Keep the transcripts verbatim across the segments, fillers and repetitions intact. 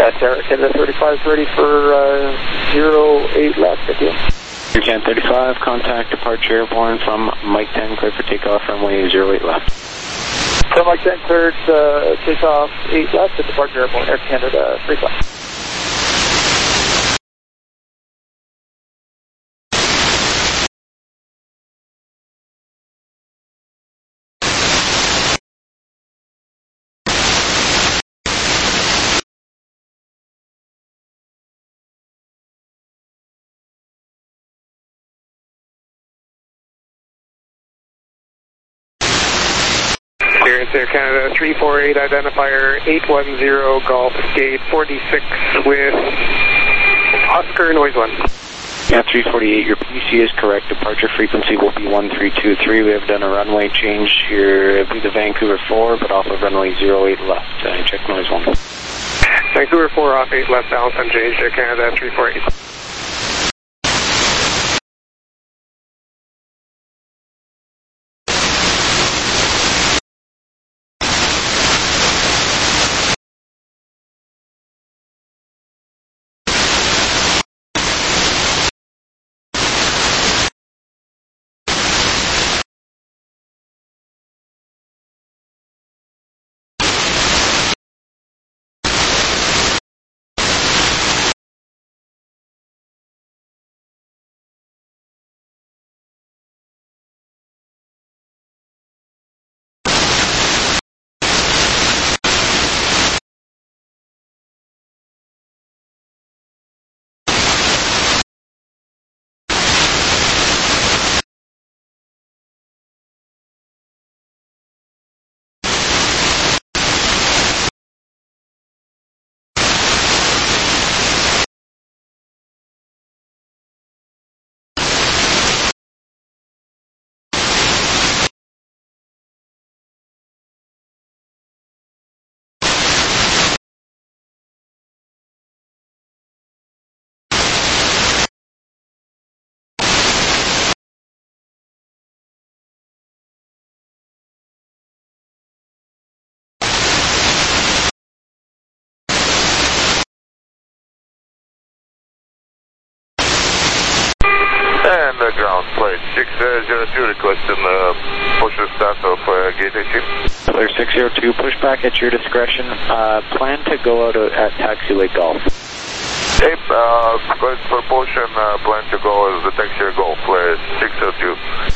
Uh, Sarah, Canada thirty-five is ready for uh, zero eight left, thank you. Air Canada thirty-five, contact departure airborne from Mike ten, clear for takeoff, runway zero eight left. So Mike ten cleared, uh, takeoff eight left at departure airborne, Air Canada thirty-five. Clearance Air Canada three four eight, identifier eight one zero Golf, gate forty-six with Oscar noise one. Yeah, three forty-eight, your P C is correct. Departure frequency will be one three two three. We have done a runway change here. It'll be the Vancouver four, but off of runway zero eight left. Uh, check noise one. Vancouver four off eight left, balance unchanged, Air Canada three four eight. And uh, ground flight six zero two requesting uh, push the start of uh, gate eighteen. Clear six zero two, push back at your discretion. Uh, plan to go out at Taxi Lake Golf. Hey, uh, good propulsion, uh, plan to go as the taxi Golf, uh, six zero two.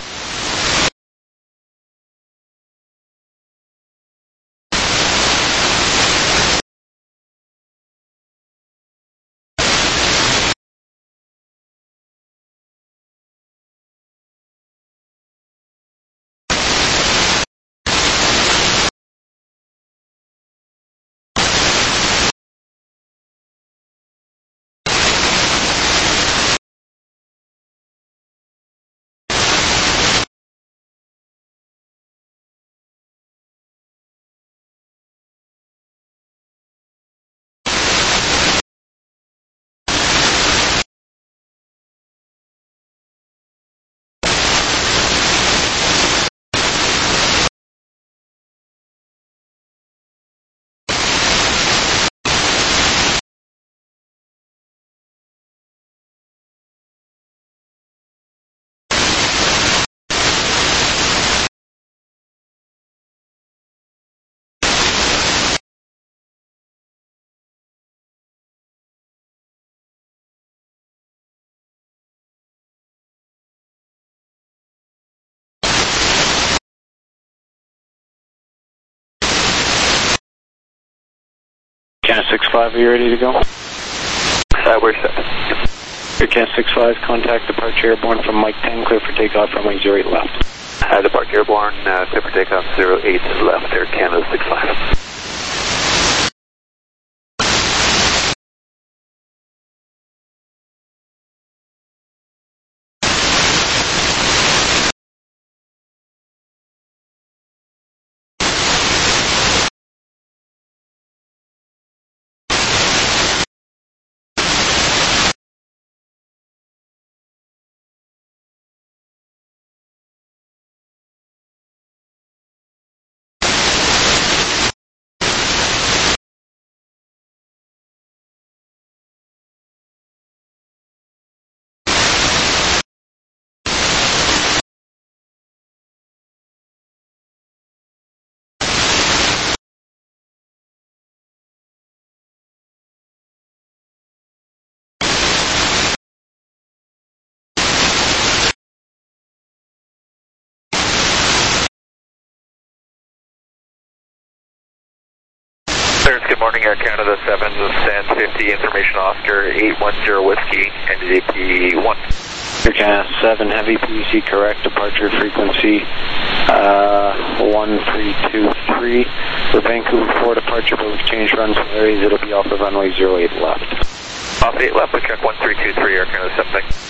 Canada six five, are you ready to go? Uh, we're set. Air Canada six five, contact departure airborne from Mike ten, clear for takeoff, runway zero eight left. Uh, departure airborne, uh, clear for takeoff zero eight left, Air Canada six five. Clearance, good morning, Air Canada seven, San fifty, information Oscar eight one zero Whiskey, N D P one. Air Canada seven, heavy P V C correct, departure frequency uh, one three two three. For Vancouver four departure, but we've changed runs and areas, it'll be off of runway zero eight left. Off eight left, we check one three two three, Air Canada seven, thanks.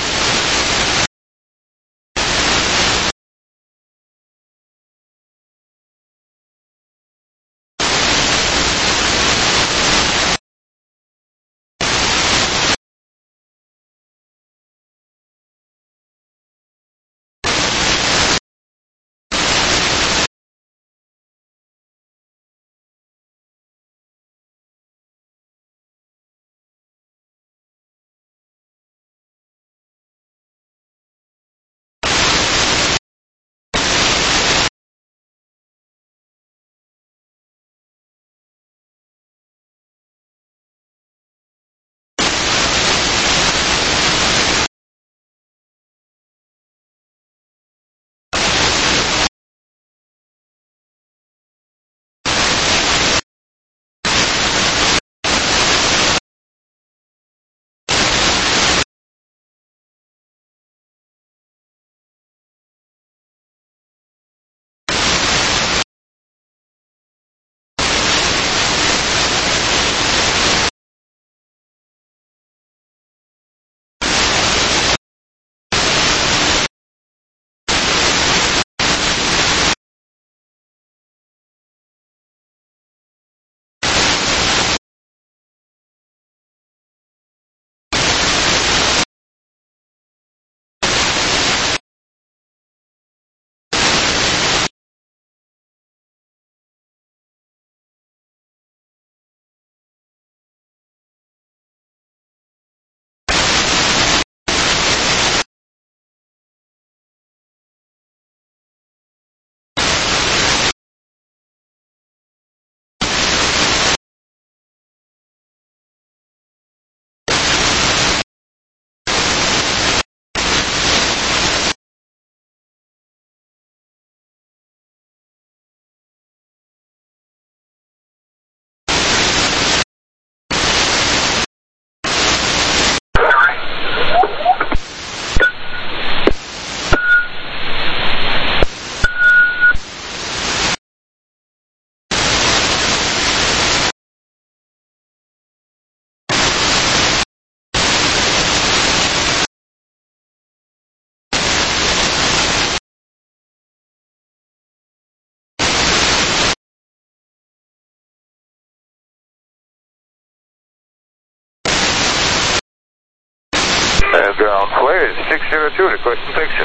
Uh, ground flare six zero two, request protection.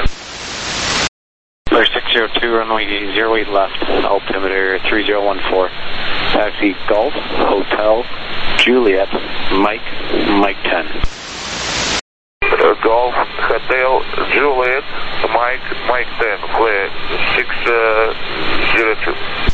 Flare six zero two, runway zero eight left, altimeter three zero one four. Taxi Golf, Hotel, Juliet, Mike, Mike ten. Uh, Golf, Hotel, Juliet, Mike, Mike ten, flare six zero two.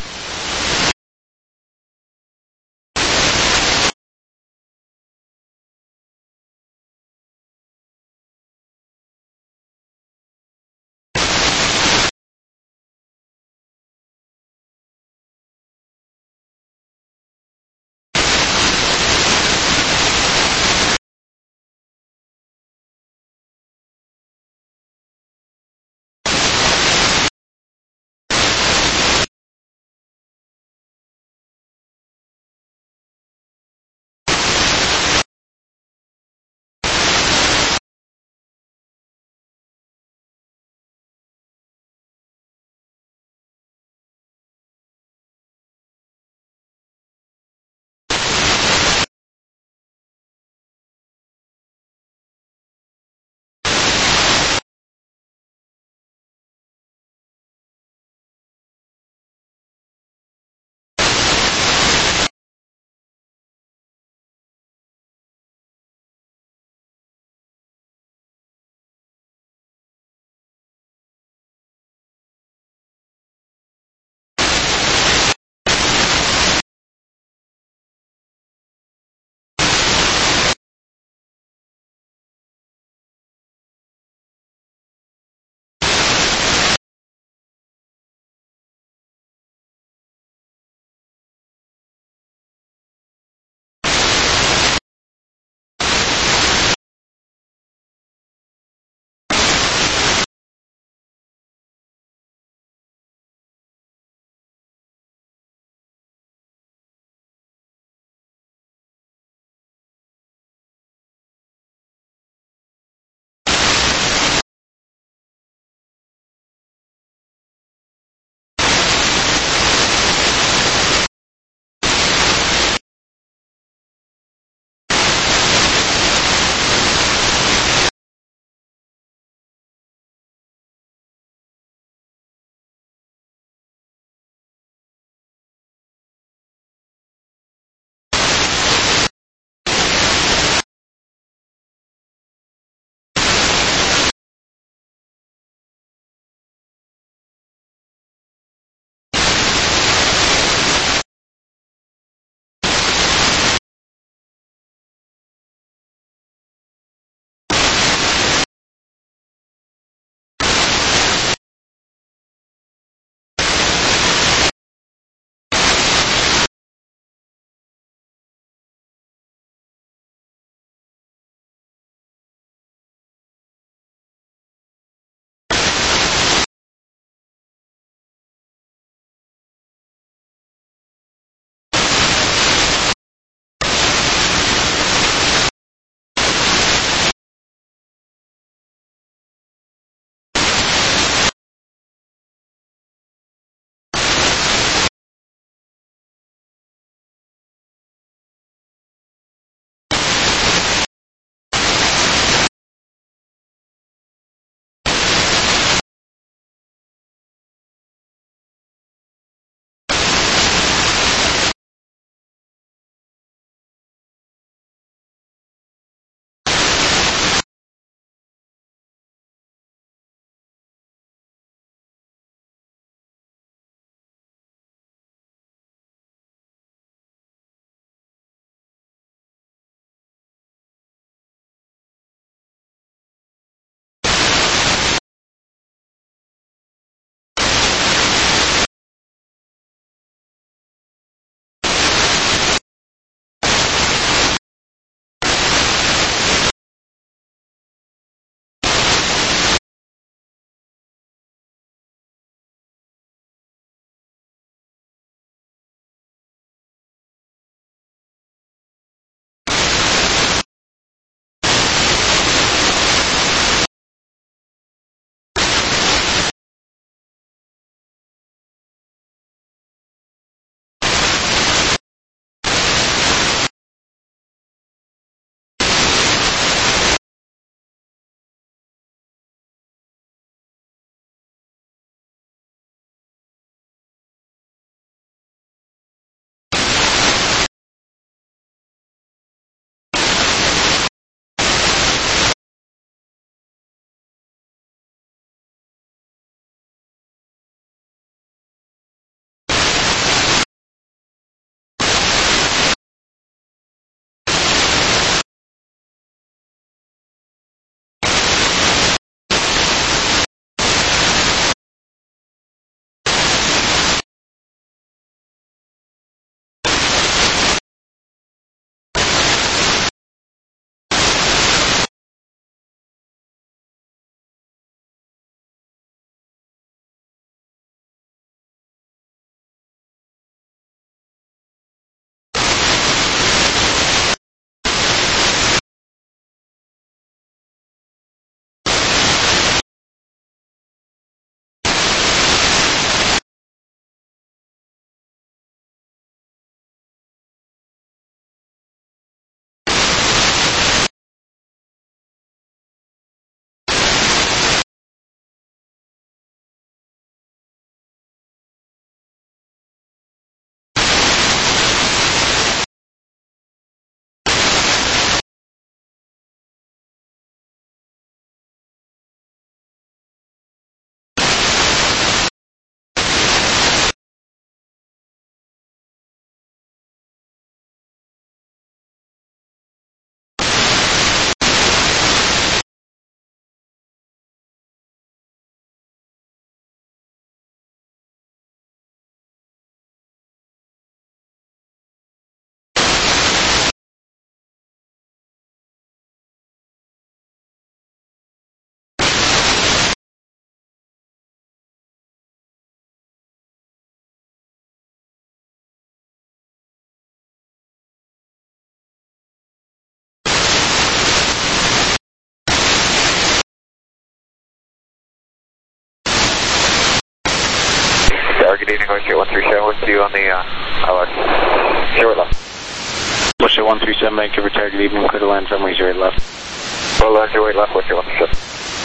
negotiate one three seven with you on the uh, I L S. Zero eight left. Bushel one three seven, Vancouver, target evening, clear to land, runway zero eight left. Well, uh, zero eight left, what's your one three seven?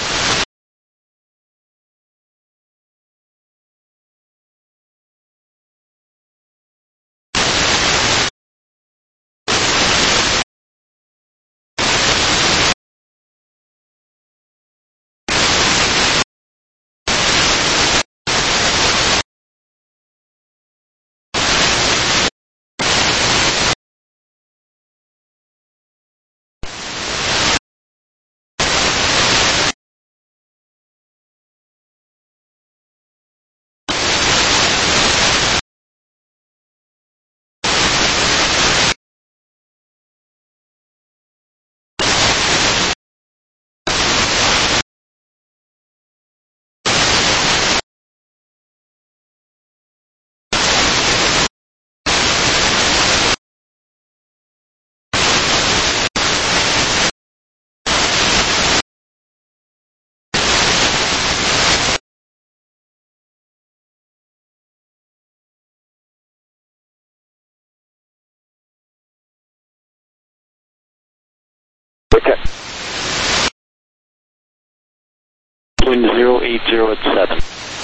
Wind zero eight zero at seven.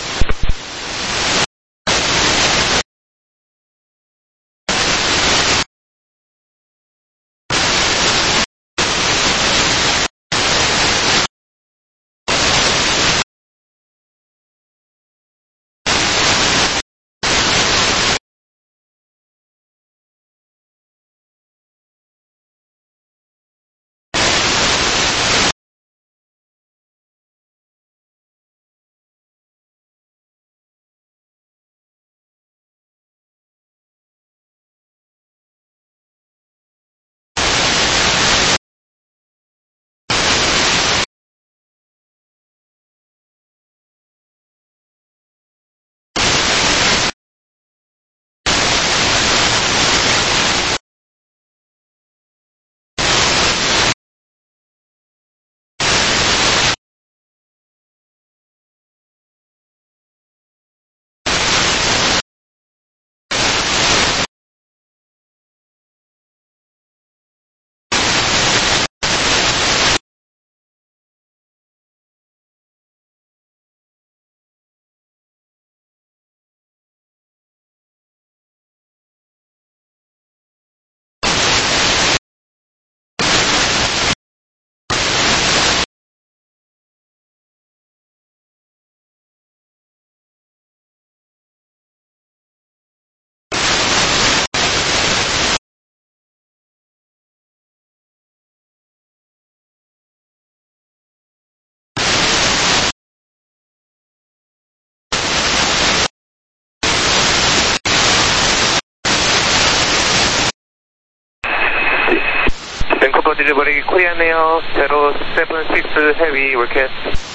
Vancouver delivery, Korean Air zero seven six Heavy, request.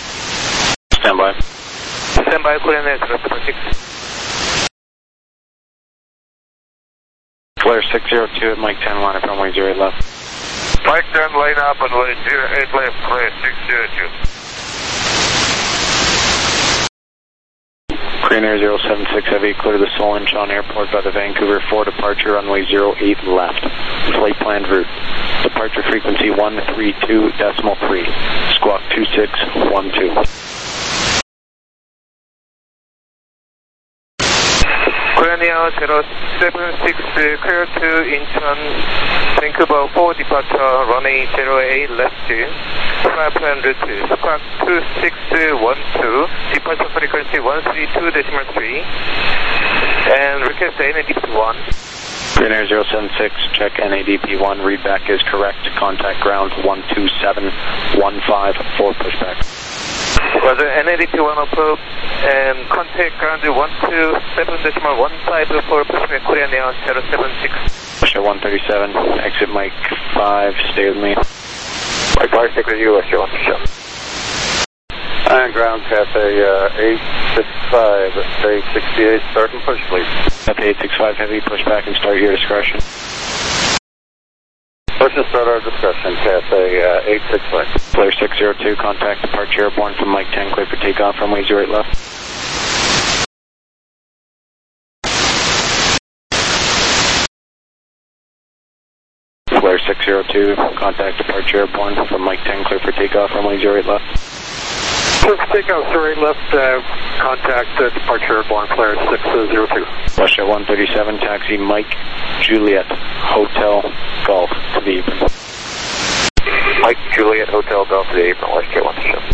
Stand by. Stand by, Korean Air zero seven six. Flare six zero two at Mike ten, line up runway zero eight left. Mike ten, line up and line zero eight left, clear six zero two. Korean Air zero seven six Heavy, clear to the Seoul Incheon Airport by the Vancouver four, departure runway zero eight left. Flight planned route. Departure frequency one three two decimal three. Squawk two six one two. Korean Air zero seven six, clear to Incheon, Vancouver four, departure runway zero eight left. Flight planned route, squawk two six one two, departure frequency one three two decimal three, and request N A D P one. Korean Air zero seven six, check N A D P one, readback is correct, contact ground one two seven one five for pushback. Roger, N A D P one approved, and contact ground one two seven decimal one five for pushback, Korean Air zero seven six. Show one thirty-seven, exit Mike five, stay with me. Mike five, stick with you, let's go one three seven. And ground Cathay uh, eight six five, eight sixty-eight, start and push please. Cathay eight six five Heavy, push back and start your discretion. Push and start our discretion, Cathay uh, eight six five. Flare six zero two, contact departure airborne from Mike ten, clear for takeoff, runway zero eight left. six zero two, contact departure airborne from Mike ten, clear for takeoff, runway zero eight left. Clear for takeoff, zero eight left, uh, contact uh, departure airborne, flare six zero two. WestJet one thirty-seven, taxi Mike Juliet Hotel Golf to the apron. Mike Juliet Hotel Golf to the apron, WestJet one thirty-seven.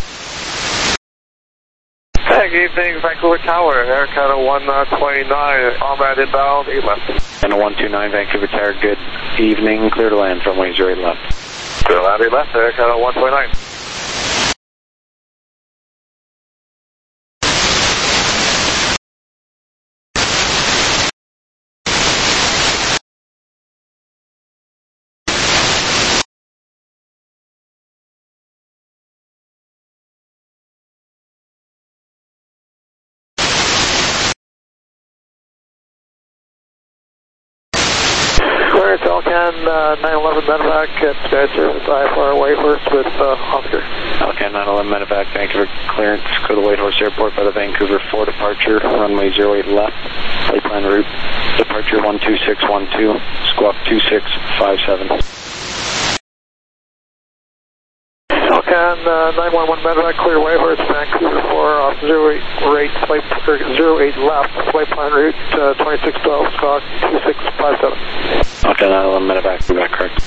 Hey, good evening, Vancouver Tower, Air Canada one twenty-nine, Comrade inbound, eight left. And one two nine, Vancouver Tower, good evening, clear to land, runway zero eight left. Clear to land, eight left, Air Canada one twenty-nine. Clear to Alcan uh, nine eleven medevac at Sky Service, I F R Whitehorse with uh, Oscar. Alcan nine eleven medevac, Vancouver clearance, go to Whitehorse Airport by the Vancouver four departure, runway zero eight left, flight plan route, departure one two six one two, squawk two six five seven. Alcan uh, nine one one medevac, clear Whitehorse, Vancouver four, off zero eight, rate, flight, er, zero eight left, flight plan route uh, twenty-six twelve, squawk two six five seven. Alcan nine eleven medevac, medevac correct.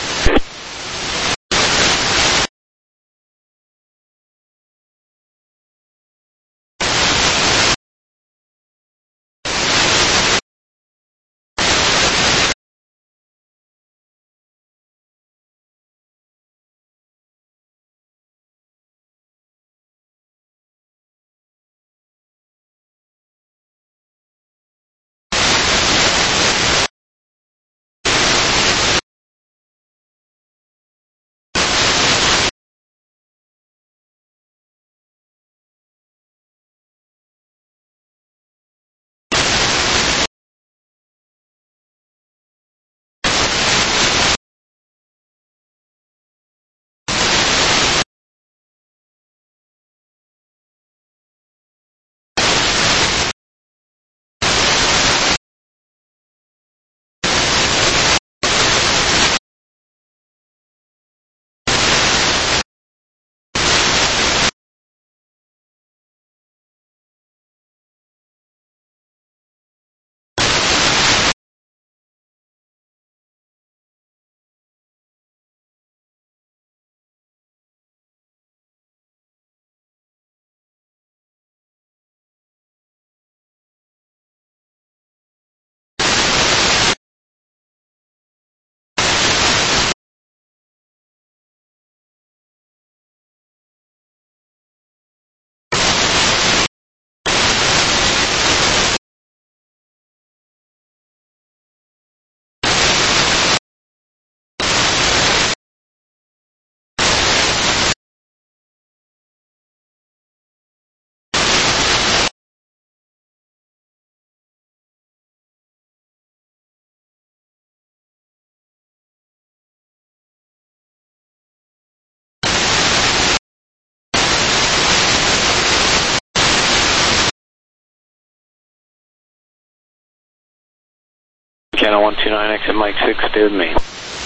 Channel one two nine, exit Mike six, stay with me.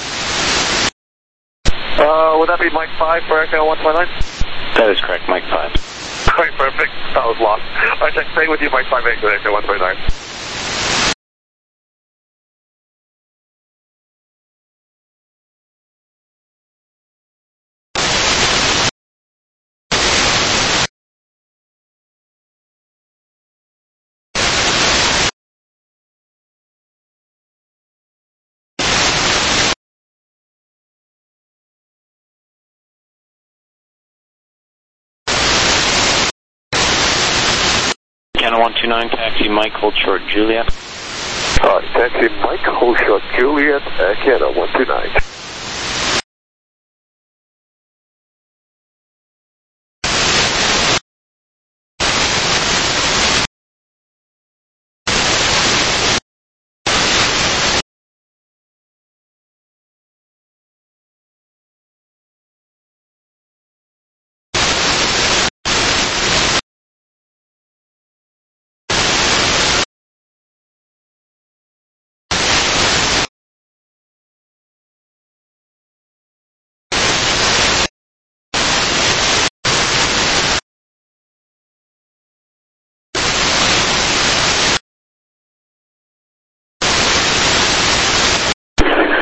Uh, would that be Mike five for Air Canada one twenty-nine? That is correct, Mike five. Quite perfect, that was lost. I should stay with you, Mike five, Air Canada one twenty-nine. Channel one two nine, taxi Mike, hold short, Juliet. Uh, taxi Mike, hold short, Juliet, Air Canada one two nine.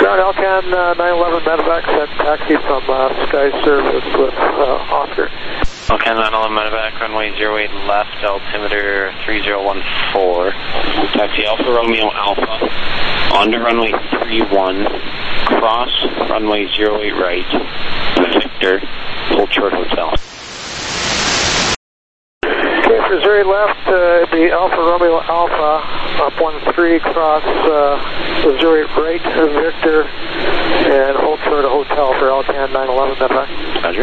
Ground Alcan uh, nine eleven medevac sent taxi from uh, Sky Service with uh, Oscar. Alcan nine eleven medevac, runway zero eight left, altimeter three zero one four. Taxi Alpha Romeo Alpha, onto runway three one, cross runway zero eight right, Victor, hold short hotel. Okay, for zero eight left, uh, the Alpha Romeo Alpha, up one three, cross uh, zero eight right, Victor, and hold short a hotel for Alcan nine eleven medevac. Roger.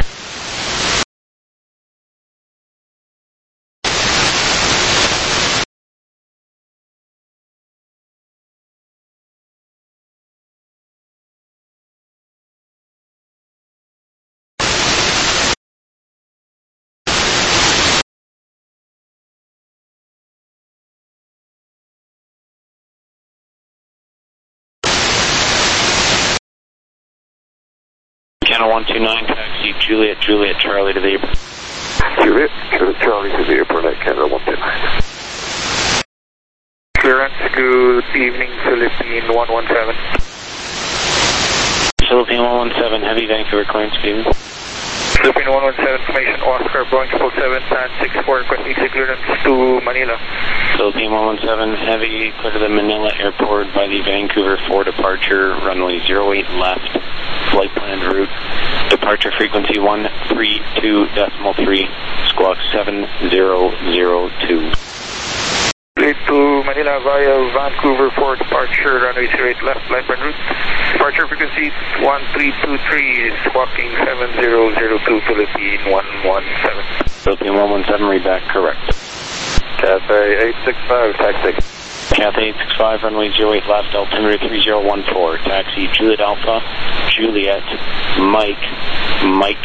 Channel one two nine, taxi Juliet, Juliet, Charlie to the airport. Juliet, Juliet, Charlie to the airport at Canada one two nine. Clearance, good evening, Philippine one one seven. Philippine one one seven, heavy Vancouver clearance, Steven. Philippine one one seven, information, Oscar, Boeing triple seven, San six four, request exit clearance to Manila. Philippine one one seven, heavy, clear to the Manila airport by the Vancouver four departure, runway zero eight left, flight planned route, departure frequency one three two decimal three, squawk seven zero zero two. Lead to Manila via Vancouver four departure, runway zero eight left, flight planned route. Departure frequency one three two three, squawking seven zero zero two, Philippine one one seven. Philippine one one seven, read back correct. Cathay eight six five, taxi. Cathay eight six five, runway zero eight left, altimeter three zero one four, taxi Juliet Alpha, Juliet, Mike, Mike.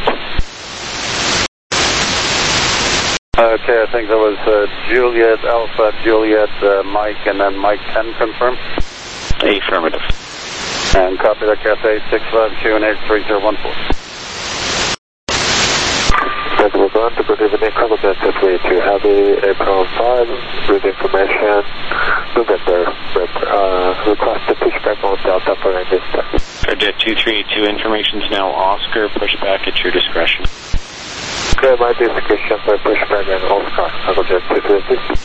Okay, I think that was uh, Juliet Alpha, Juliet, uh, Mike, and then Mike ten confirmed. Affirmative. And copy that, Cathay eight six five, Q N H three zero one four. We're going to good evening, cargo Delta three two Heavy, April five, with information, look at the uh, request to push back on Delta for a distance. Cardet two three eight two, information's now Oscar, push back at your discretion. Okay, my discretion for push back and Oscar, cargo Delta two three eight two.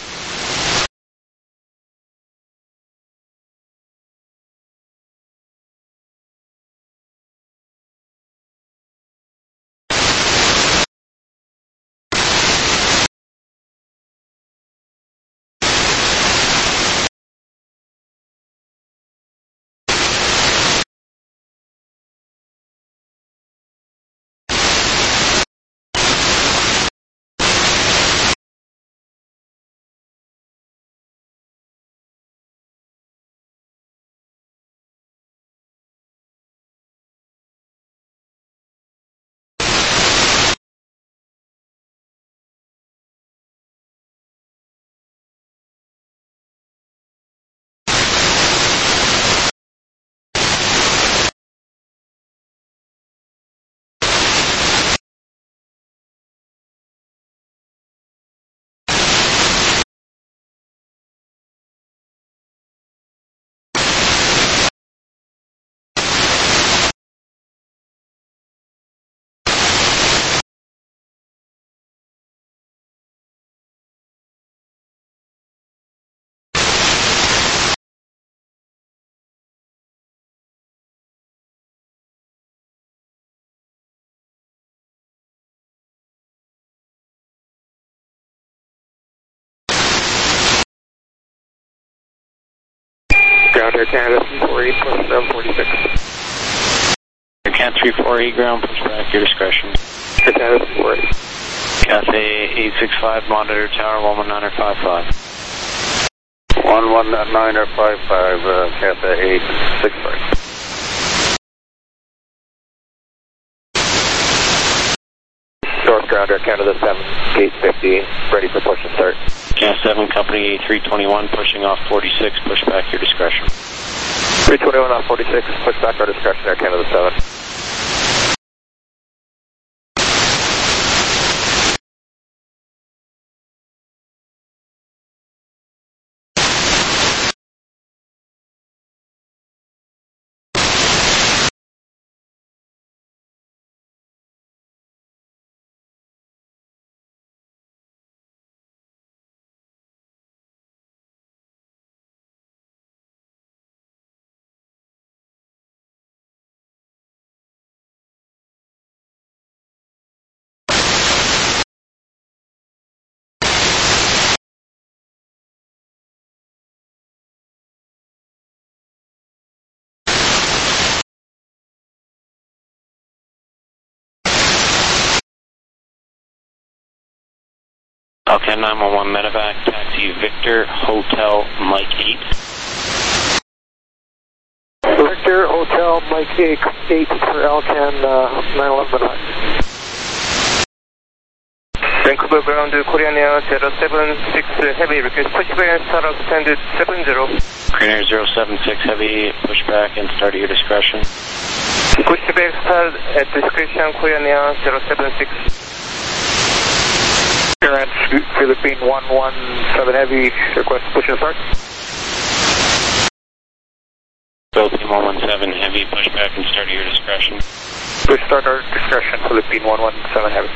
Ground Air Canada three four eight, plus seven forty-six. Air Cat three four eight, ground, push back, your discretion. Air Canada three four eight. Cathay eight six five, monitor tower one one nine five five. one one nine five five, uh, Cathay eight six five. North Ground Air Canada seven, gate fifty, ready for push and start. Cat seven, company A three twenty-one, pushing off forty-six, push back, your discretion. three twenty-one off forty-six, push back our discretion, Air Canada seven. Okay, nine one one medevac, taxi Victor, Hotel, Mike eight. Victor, Hotel, Mike eight, eight for Alcan uh, nine eleven medevac. Vancouver ground, Korean Air zero seven six Heavy, request pushback and start out standard seven zero. Korean Air zero seven six Heavy, pushback and start at your discretion. Pushback start at discretion, Korean Air zero seven six. Current Philippine one one seven Heavy, request push and start. Philippine one one seven Heavy, pushback and start at your discretion. Push start our discretion, Philippine one one seven Heavy.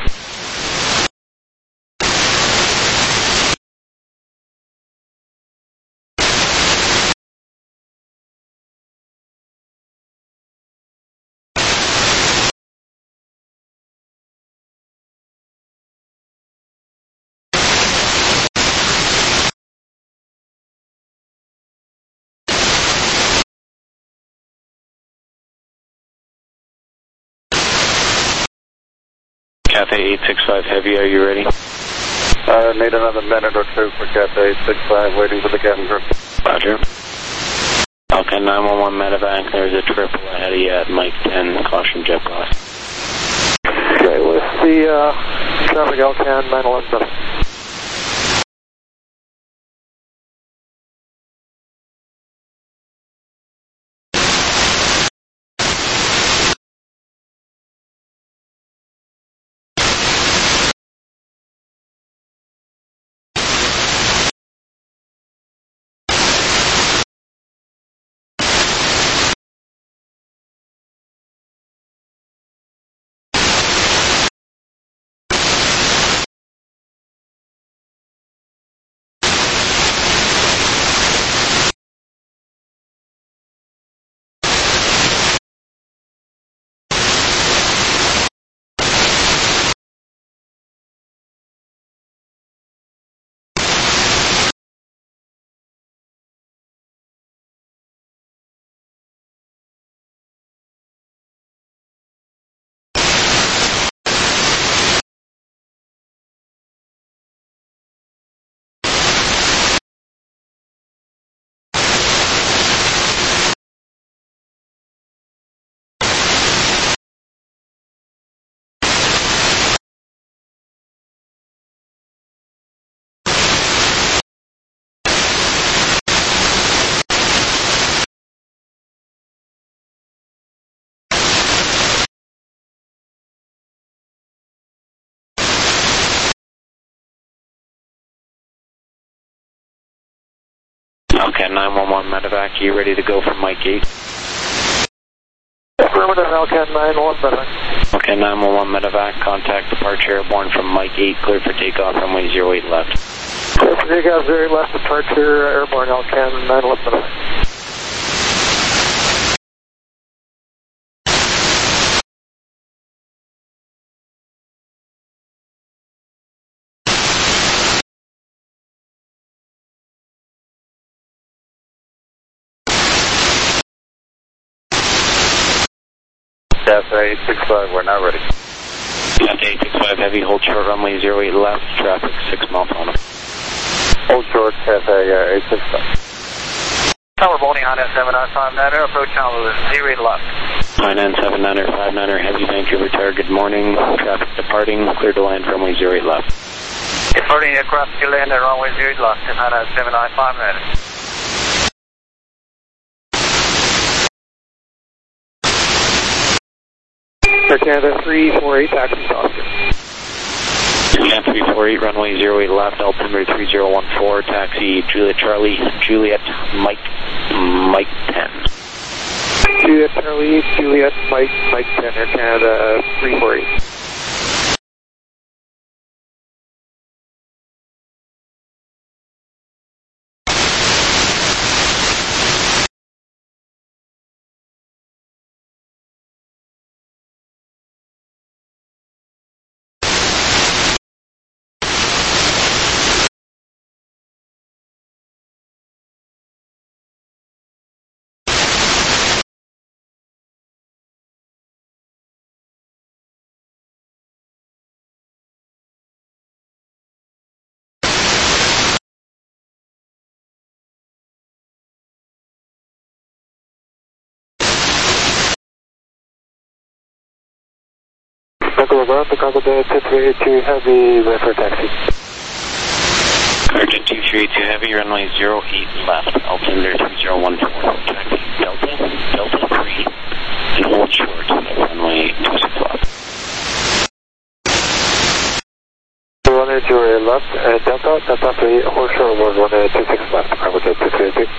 Cathay eight six five Heavy, are you ready? Uh, need another minute or two for Cathay eight six five, waiting for the cabin crew. Roger. Okay, nine one one medevac, there's a triple ahead of you at Mike ten, caution jet blast. Okay, with the uh, traffic Alcan nine eleven medevac. Okay, nine one one medevac, you ready to go for Mike eight? Affirmative, Alcan nine one one medevac. Okay, nine one one medevac, contact departure airborne from Mike eight, clear for takeoff, runway zero eight left. Clear for takeoff, zero eight left, departure airborne Alcan nine eleven medevac. Cathay eight six five, we're now ready. Cathay eight six five Heavy, hold short runway zero eight left, traffic six mile per hour. Hold short, Cathay uh, eight six five. Tower Bolting on seven nine five nine, approach Honolulu, zero eight left. nine nine seven niner five niner Heavy, Vancouver Tower, good morning, traffic departing, clear to land runway zero eight left. Departing aircraft to land at runway zero eight left, nine nine seven nine five niner. Air Canada three four eight, taxi to Oscar. Canada three four eight, runway zero eight left, altimeter three zero one four, taxi Juliet Charlie, Juliet Mike, Mike ten. Juliet Charlie, Juliet Mike, Mike ten, Air Canada three four eight. Vancouver ground to cargo day two three eight two heavy, wait for taxi. Argent two three eight two heavy, runway zero eight left, altimeter three zero one four, taxi Delta, Delta three, and hold short, runway two six left. Runway zero eight left, and Delta, Delta three, hold short was runway two six left, cargo day two three eight two.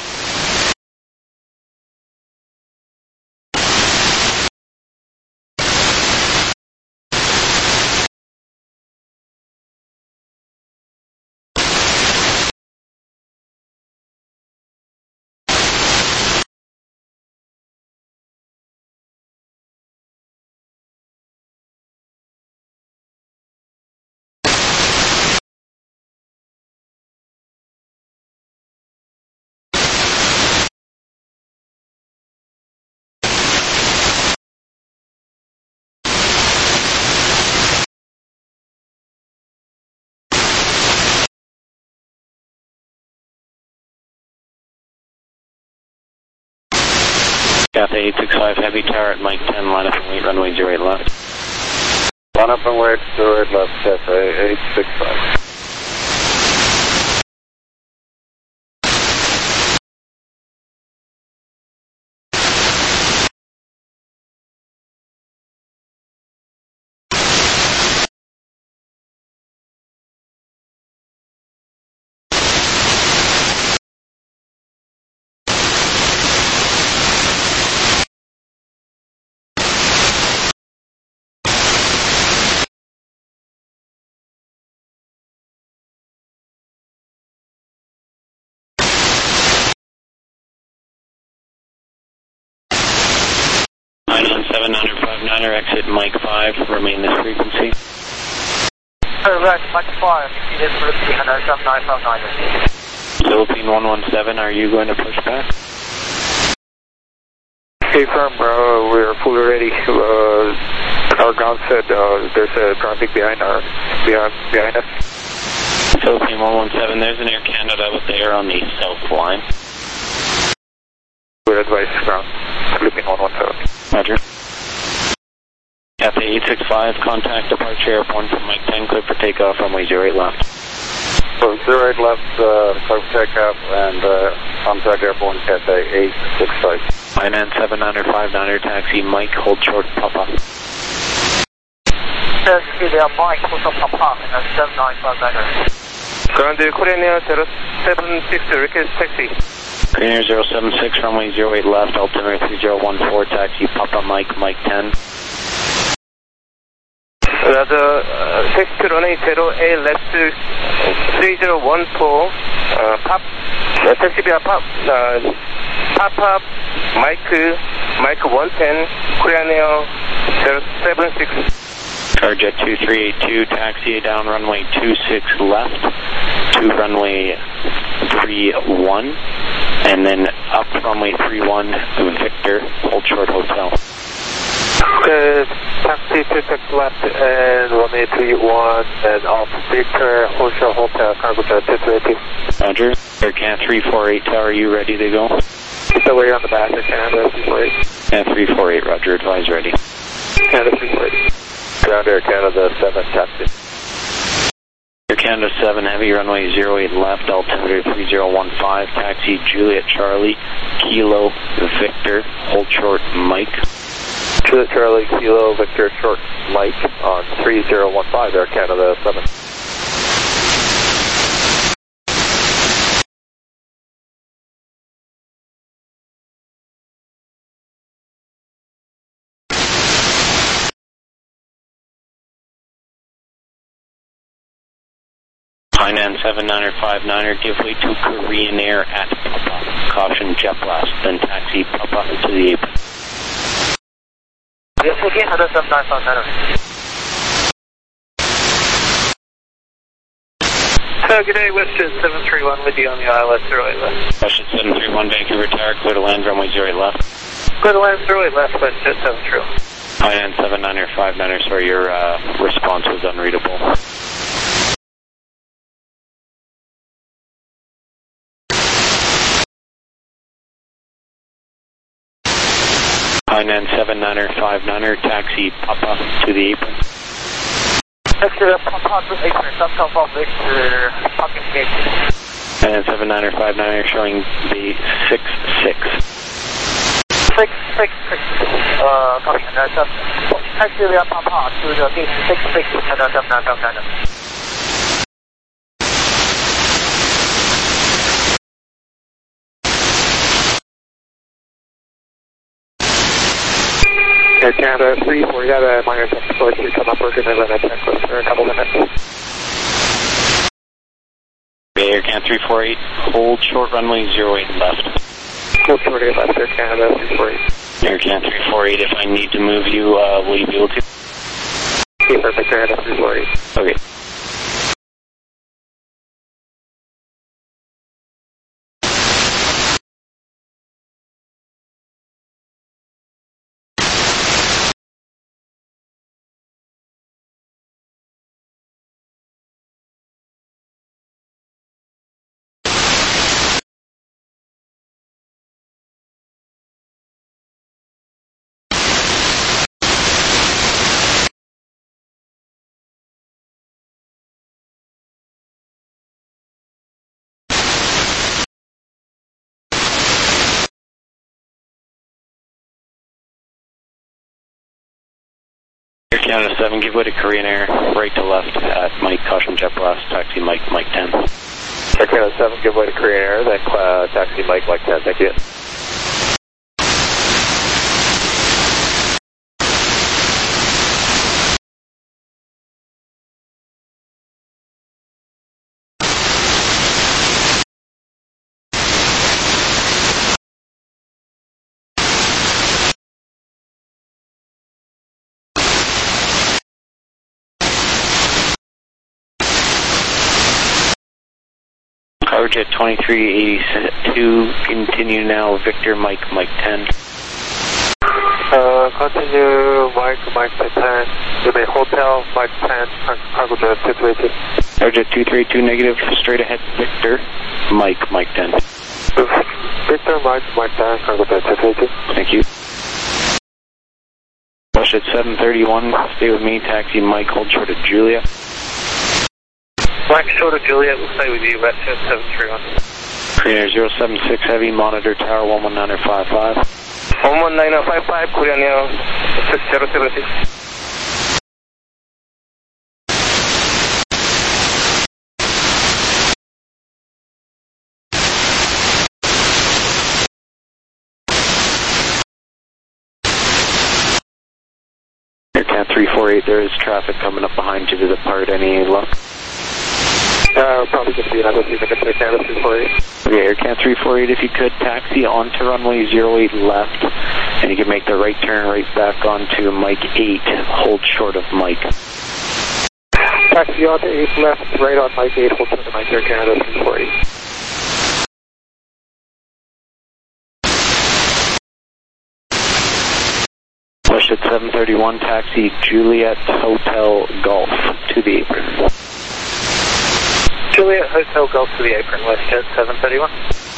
Cathay eight six five heavy, tower at Mike ten, line up and wait, runway zero eight left. Line up and wait, zero eight left, Cathay eight six five. seven nine five niner, exit Mike five, remain this frequency. Correct, Mike five, this frequency, and seven nine five niner. Philippine one one seven, are you going to push back? Hey, firm, bro, we're fully ready. Uh, our ground said uh, there's a traffic behind our behind behind us. Philippine one one seven, there's an Air Canada with the air on the south line. We're advised ground, Philippine one one seven. Roger. Cathay eight six five, contact departure airborne from Mike ten, clear for takeoff, runway zero eight left. So zero eight left, uh, clear for takeoff, and uh, contact airborne Cathay eight six five. Finance seven nine five niner, taxi Mike, hold short, Papa. Taxi there, Mike, hold short, Papa, and seven nine five niner. Ground Korean Air zero seven six, request taxi. Korean Air zero seven six, runway zero eight left, altimeter three zero one four, taxi Papa Mike, Mike ten. That's uh, taxi to runway zero eight left, three zero one four, uh, pop, uh, taxi via pop, uh, pop up, Mike, Mike one ten, Korean Air zero seven six. Carjet two three eight two, taxi down runway two six left to runway three one, and then up runway three one, Victor, hold short hotel. Okay, taxi two six left and runway three one, and off Victor, hold short hotel, cargo jet two three eight two. Roger. Air Can three four eight tower, are you ready to go? Still waiting on the back of Canada three four eight. Can three four eight, roger, advise ready. Canada three four eight. Ground Air Canada seven, taxi. Air Canada seven, heavy, runway zero eight left, altimeter three zero one five, taxi Juliet Charlie, Kilo Victor, hold short Mike. Juliet Charlie, Kilo Victor, short Mike on three zero one five, Air Canada seven. Finance seven nine five niner, give way to Korean Air at Papa. Caution jet blast, then taxi Papa to the apron. Yes, again, other seven nine five niner. Uh, good day, Western seven three one with you on the I L S zero eight left. Western seven three one, Vancouver Tower, clear to land, runway zero eight left. Clear to land zero eight left, Western seven three one. Finance seven nine five niner, sorry, your uh, response was unreadable. Skynet seven niner five niner, taxi Papa to the apron. Taxi Papa to apron, that's confirmed Victor, parking gate. Skynet seven niner five niner showing the six six. six six six, uh, copy, that's up. Taxi Papa to the gate six six, that's up, that's up, that's up. Air Canada three four, you have a minor technical issue come up, we're going to run a checklist for a couple minutes. Air Canada three four eight, hold short runway zero eight left. Hold short eight left, Air Canada three four eight. Air Canada three four eight, if I need to move you, uh, will you be able to? Okay, perfect, Air Canada three four eight. Okay. Air Canada seven, give way to Korean Air, right to left at Mike, caution jet blast, taxi Mike, Mike ten. Air Canada seven, give way to Korean Air, then uh, taxi Mike, Mike ten, thank you. Cargo Jet twenty-three eighty-two, continue now, Victor, Mike, Mike ten. Uh, continue, Mike, Mike ten, you may hotel, Mike ten, Cargo Jet two three two. Cargo Jet two three two, negative, straight ahead, Victor, Mike, Mike ten. Victor, Mike, Mike ten, Cargo Jet two three two. Thank you. Rush at seven thirty-one, stay with me, taxi Mike, hold short at Julia. Mike, short of Juliet, we'll stay with you, Westjet seven three one. Korean Air zero seven six Heavy, monitor tower one one nine five five. one one nine five five, Korean Air zero seven six. Air Canada three four eight, there is traffic coming up behind you to depart, any luck? Uh, probably just be another few minutes, Air Canada three four eight. Okay, Air Canada three four eight, if you could, taxi onto runway zero eight left, and you can make the right turn right back onto Mike eight, hold short of Mike. Taxi onto eight left, right on Mike eight, hold short of Mike, Air Canada three four eight. Push at seven thirty-one, taxi Juliet Hotel Golf to the apron. Juliet Hotel Golf to the apron, Westjet seven thirty-one.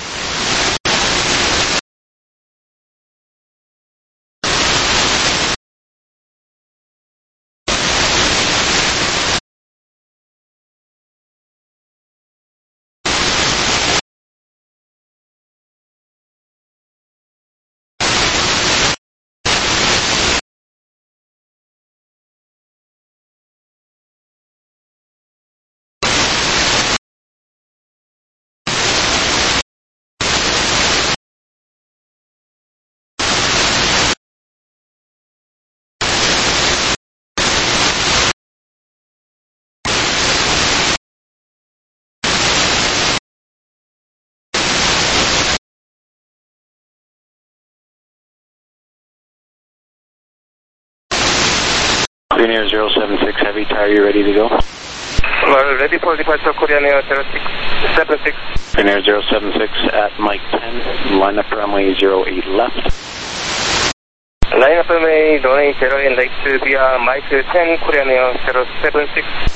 Korean Air zero seven six Heavy, Tower, you ready to go? Well, ready for departure, Korean Air zero six seven six. Korean Air zero seven six at Mike ten, line up runway zero eight left. Line up runway zero eight left via Mike ten, Korean Air zero seven six.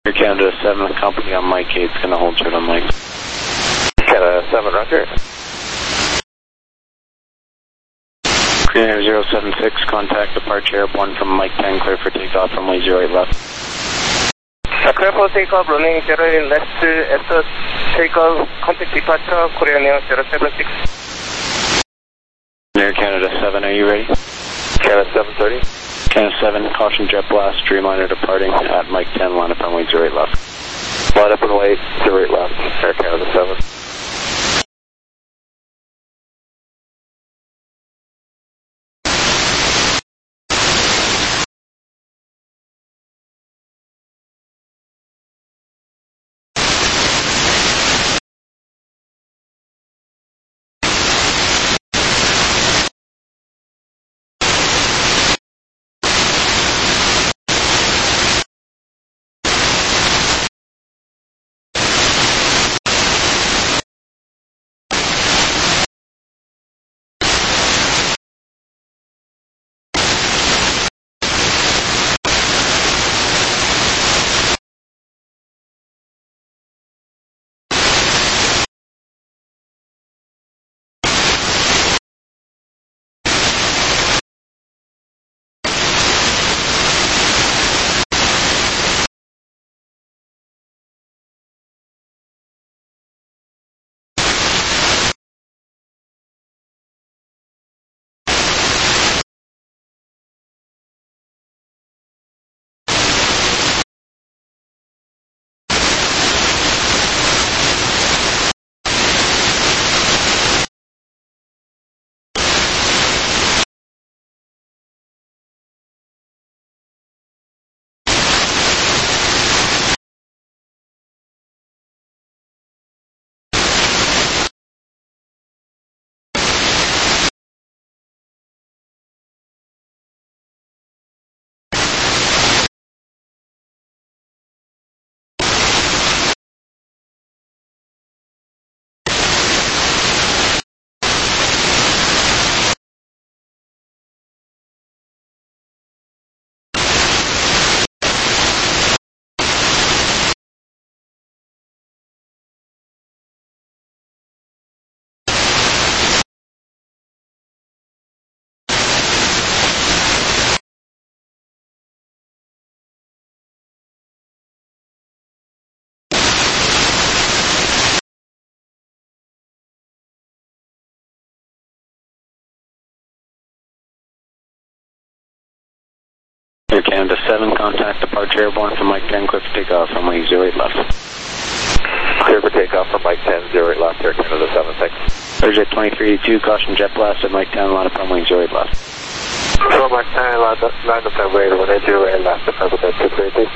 Air Canada seven, company on Mike eight, it's going to hold short on Mike. Canada seven, roger. Green Air zero seven six, contact departure airborne from Mike ten, clear for takeoff, runway zero eight left. Uh, clear for takeoff, running zero eight left, after takeoff, contact departure, Korean Air zero seven six. Air Canada seven, are you ready? Canada seven thirty. Canada seven, caution jet blast, Dreamliner departing at Mike ten, line up runway zero eight left. Line up and wait, zero eight left, Air Canada seven. Air Canada seven, contact departure airborne from Mike ten, clear for takeoff, runway zero eight left. Clear for takeoff from Mike ten, zero eight left, Air Canada seven, thanks. Airjet twenty-three eighty-two, caution jet blast at Mike ten, line up runway zero eight left. From Mike ten, line up, line up runway zero eight left, Alphabet two three two.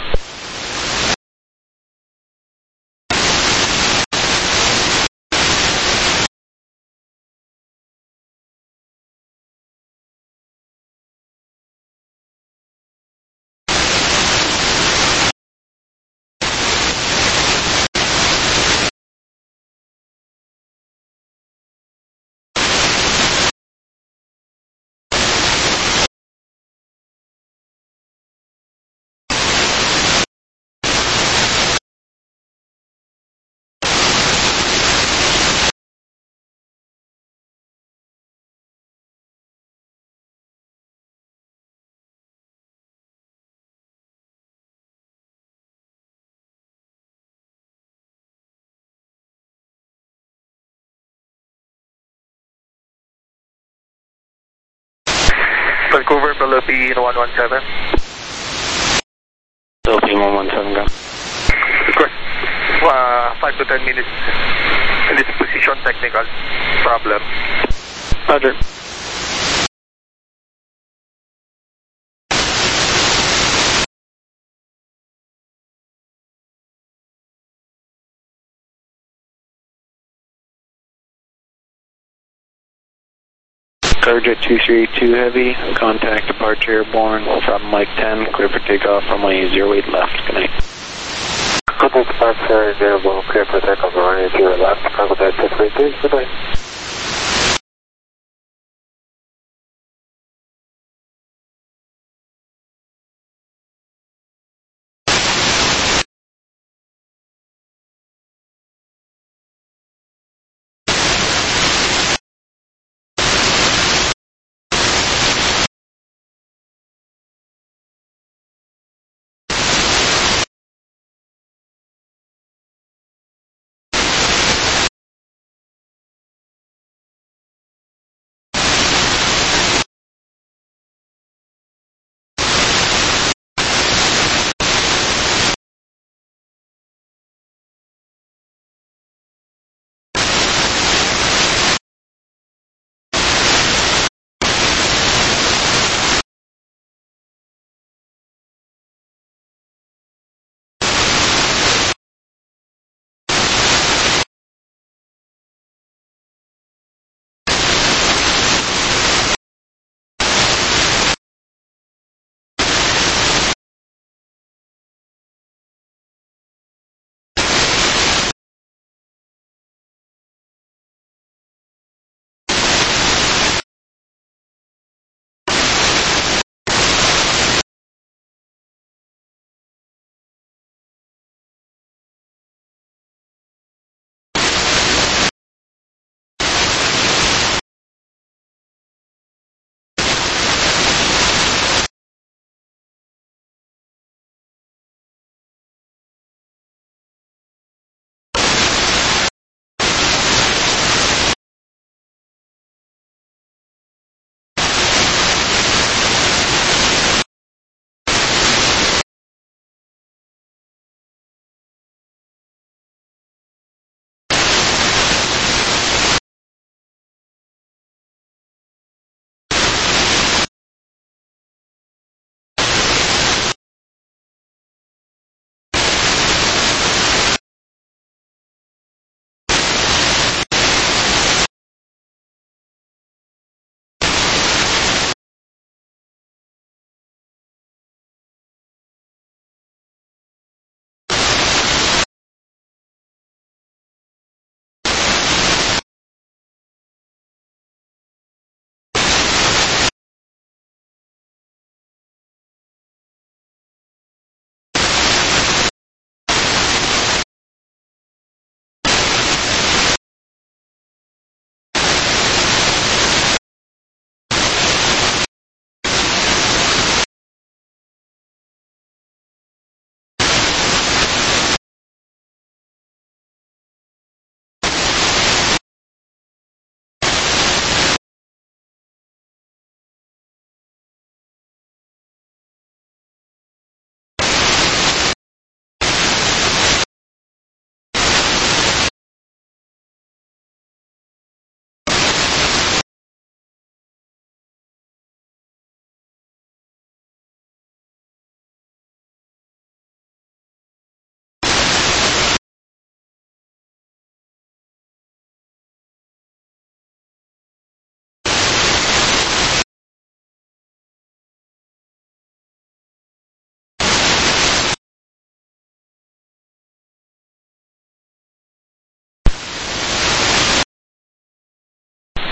Vancouver, Philippine one one seven. Philippine one one seven, go. Of course, uh, five to ten minutes in this position, technical problem. Roger. Airjet two three eight two Heavy, contact departure airborne from Mike ten, clear for takeoff, runway zero eight left, good night. Contact departure airborne, clear for takeoff, runway zero left, Alphabet two three two, good night.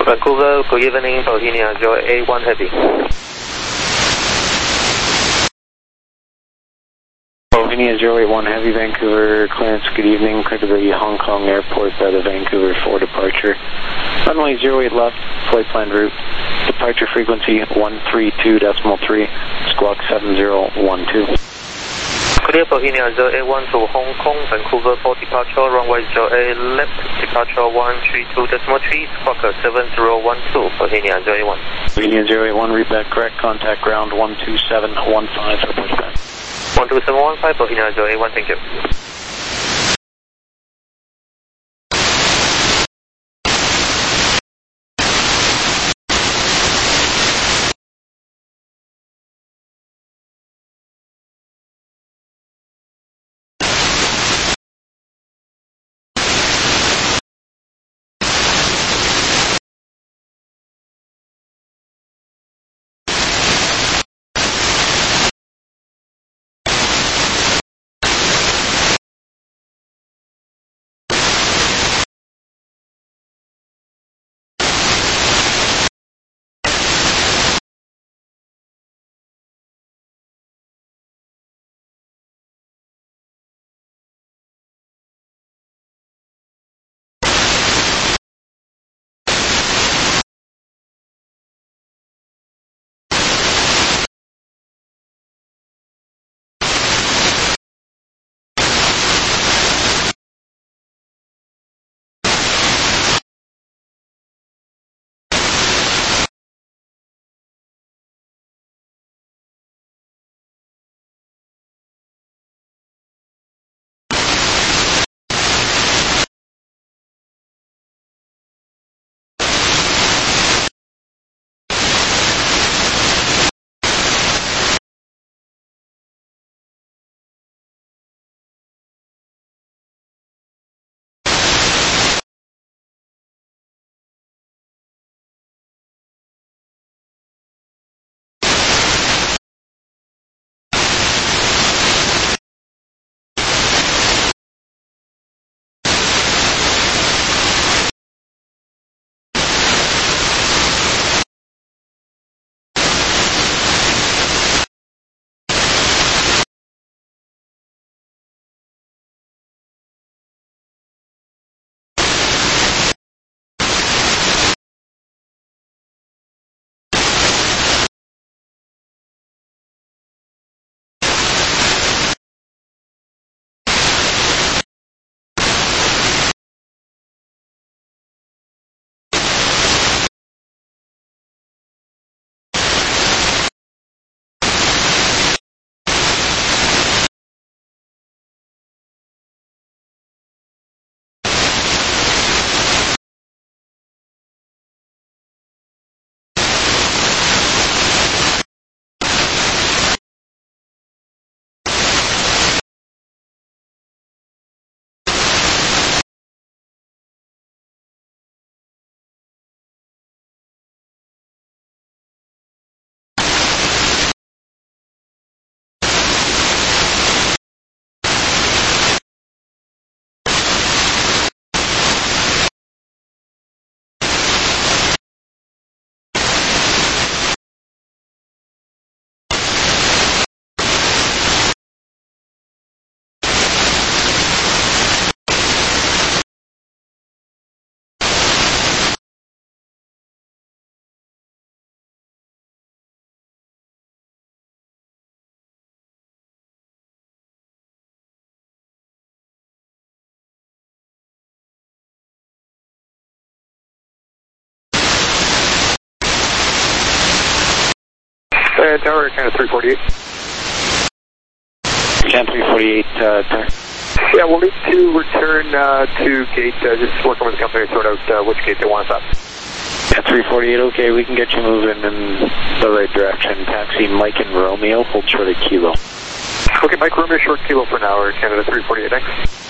Vancouver, good evening, Bohemia zero eight one Heavy. Bohemia zero eight one Heavy, Vancouver, clearance, good evening, clear to the Hong Kong airport by the Vancouver four departure. Runway zero eight left, flight plan route, departure frequency one three two point three, squawk seven zero one two. Clear Bohemia zero eight one to Hong Kong, Vancouver for departure, runway zero eight left, departure one three two point three, squawk seven zero one two, Bohemia zero eight one. Bohemia zero eight one, read that correct, contact ground one two seven one five for pushback. one two seven one five, Bohemia zero eight one, thank you. Uh, tower, Canada three forty-eight. Canada three forty-eight, uh, tower. Yeah, we'll need to return uh, to gate, uh, just working with the company to sort out uh, which gate they want us at. At three forty-eight, okay, we can get you moving in the right direction. Taxi Mike and Romeo, hold short of Kilo. Okay, Mike Romeo, short Kilo for now, Canada three forty-eight, thanks.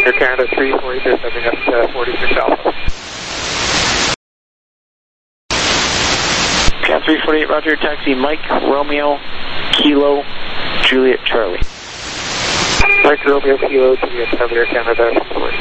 Air Canada three forty, they're sending us uh, forty-six Alpha. Cat three forty-eight, roger, taxi Mike Romeo Kilo Juliet Charlie. Mike Romeo Kilo Juliet Charlie, Air Canada forty.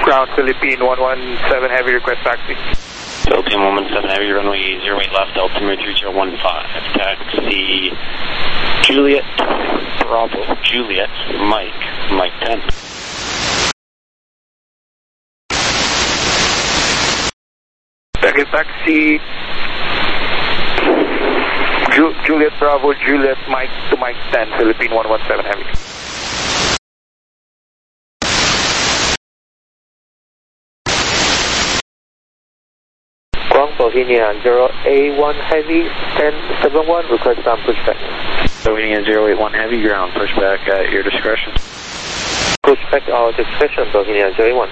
Ground Philippine one one seven Heavy, request taxi. Philippine one one seven Heavy, runway zero eight left, altimeter three zero one five. Taxi Juliet, Bravo, Juliet, Mike, Mike ten. Second taxi Ju Juliet Bravo, Juliet Mike to Mike ten, Philippine one one seven Heavy. Guang Bohemian zero eight one Heavy, ten seven one, request on pushback. Bohemian zero eight one Heavy, ground, pushback at your discretion. Pushback our discretion, Bohemian zero eight one.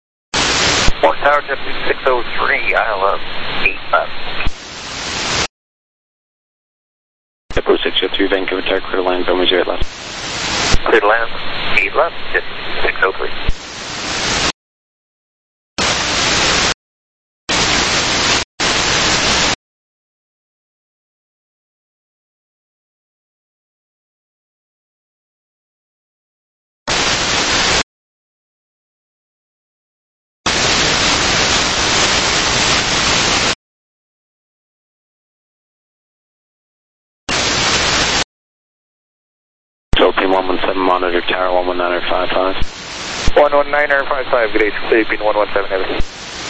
Tower Jet six oh three, I L S eight up. Departure three, Vancouver Tower, clear to land, runway zero eight left. Clear to land, eight left, six oh three. Philippine one one seven, monitor tower one one nine five five. one one nine five five, good day, Philippine one one seven, heavy.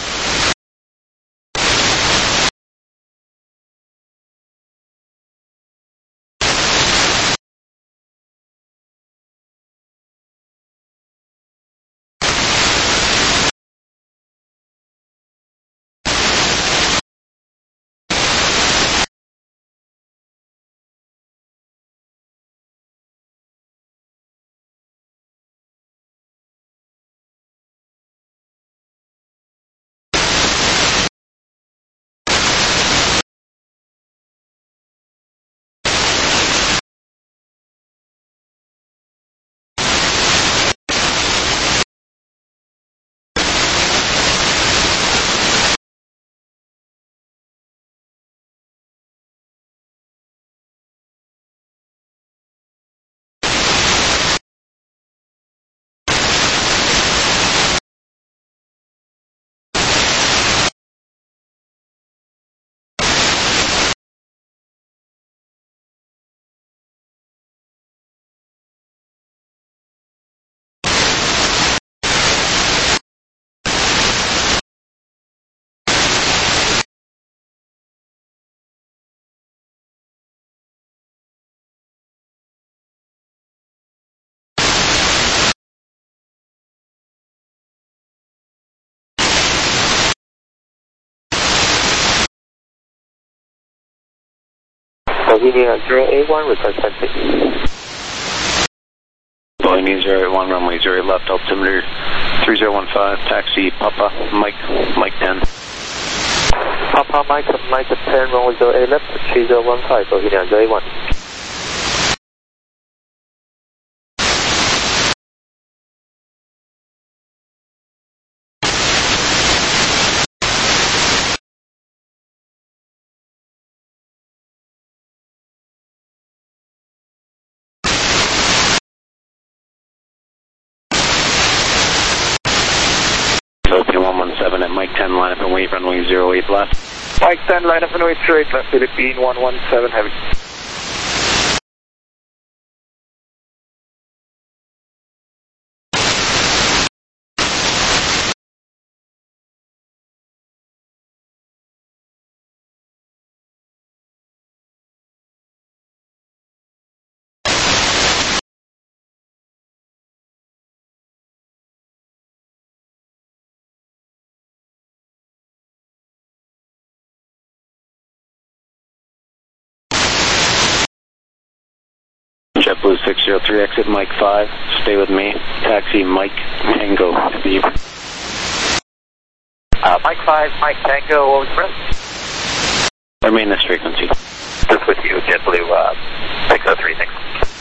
Bohemia zero eight one, request taxi. Bohemia zero eight one, runway zero eight left, altimeter three zero one five, taxi Papa, Mike, Mike ten. Papa Mike, Mike ten, runway zero eight left, three zero one five, Bohemia zero eight one. Philippine one one seven at Mike ten, line up and wait, runway zero eight left. Mike ten, line up and wait, zero eight left, Philippine one one seven, heavy. JetBlue six zero three, exit Mike five, stay with me, taxi Mike Tango, Steve. Uh, Mike five, Mike Tango, what was the rest? Remain this frequency. Just with you, JetBlue uh, six oh three, thanks.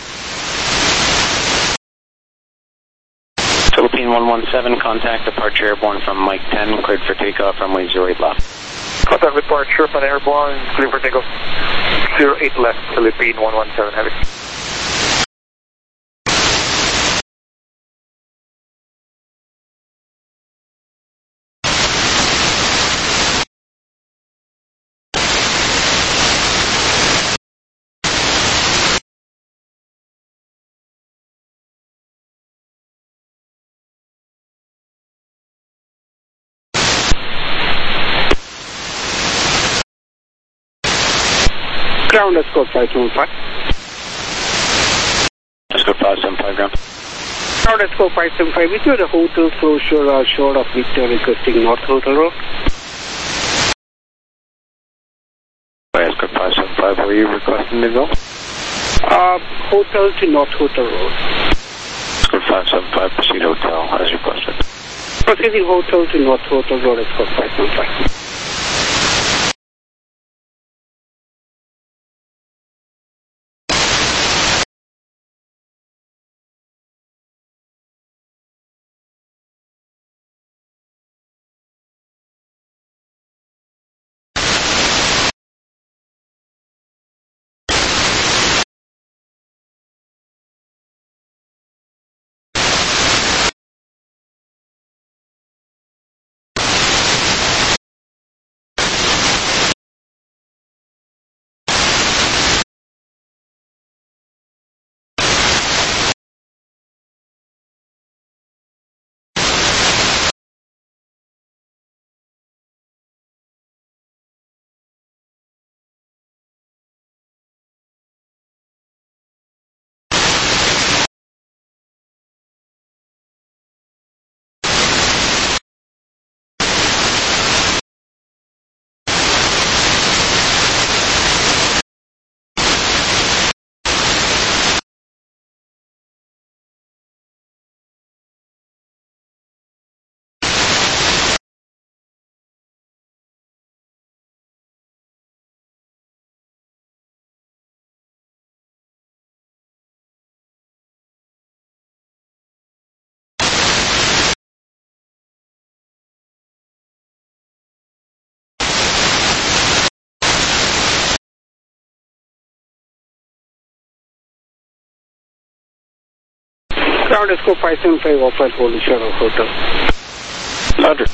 Philippine one one seven, contact departure airborne from Mike ten, cleared for takeoff, runway zero eight left. Contact departure from airborne, clear for takeoff, zero eight left, Philippine one one seven, heavy. Ground escort five seven five. Escort five seven five, ground. Ground escort five seven five, is there a hotel so sure or short of Victor requesting North Hotel Road? Escort five seven five, where are you requesting to go? Uh, hotel to North Hotel Road. Escort five seven five, proceed hotel, as requested. Proceeding hotel to North Hotel Road, escort five seven five. Ground score five seven five, Alpha Hold Shore Hotel. Roger.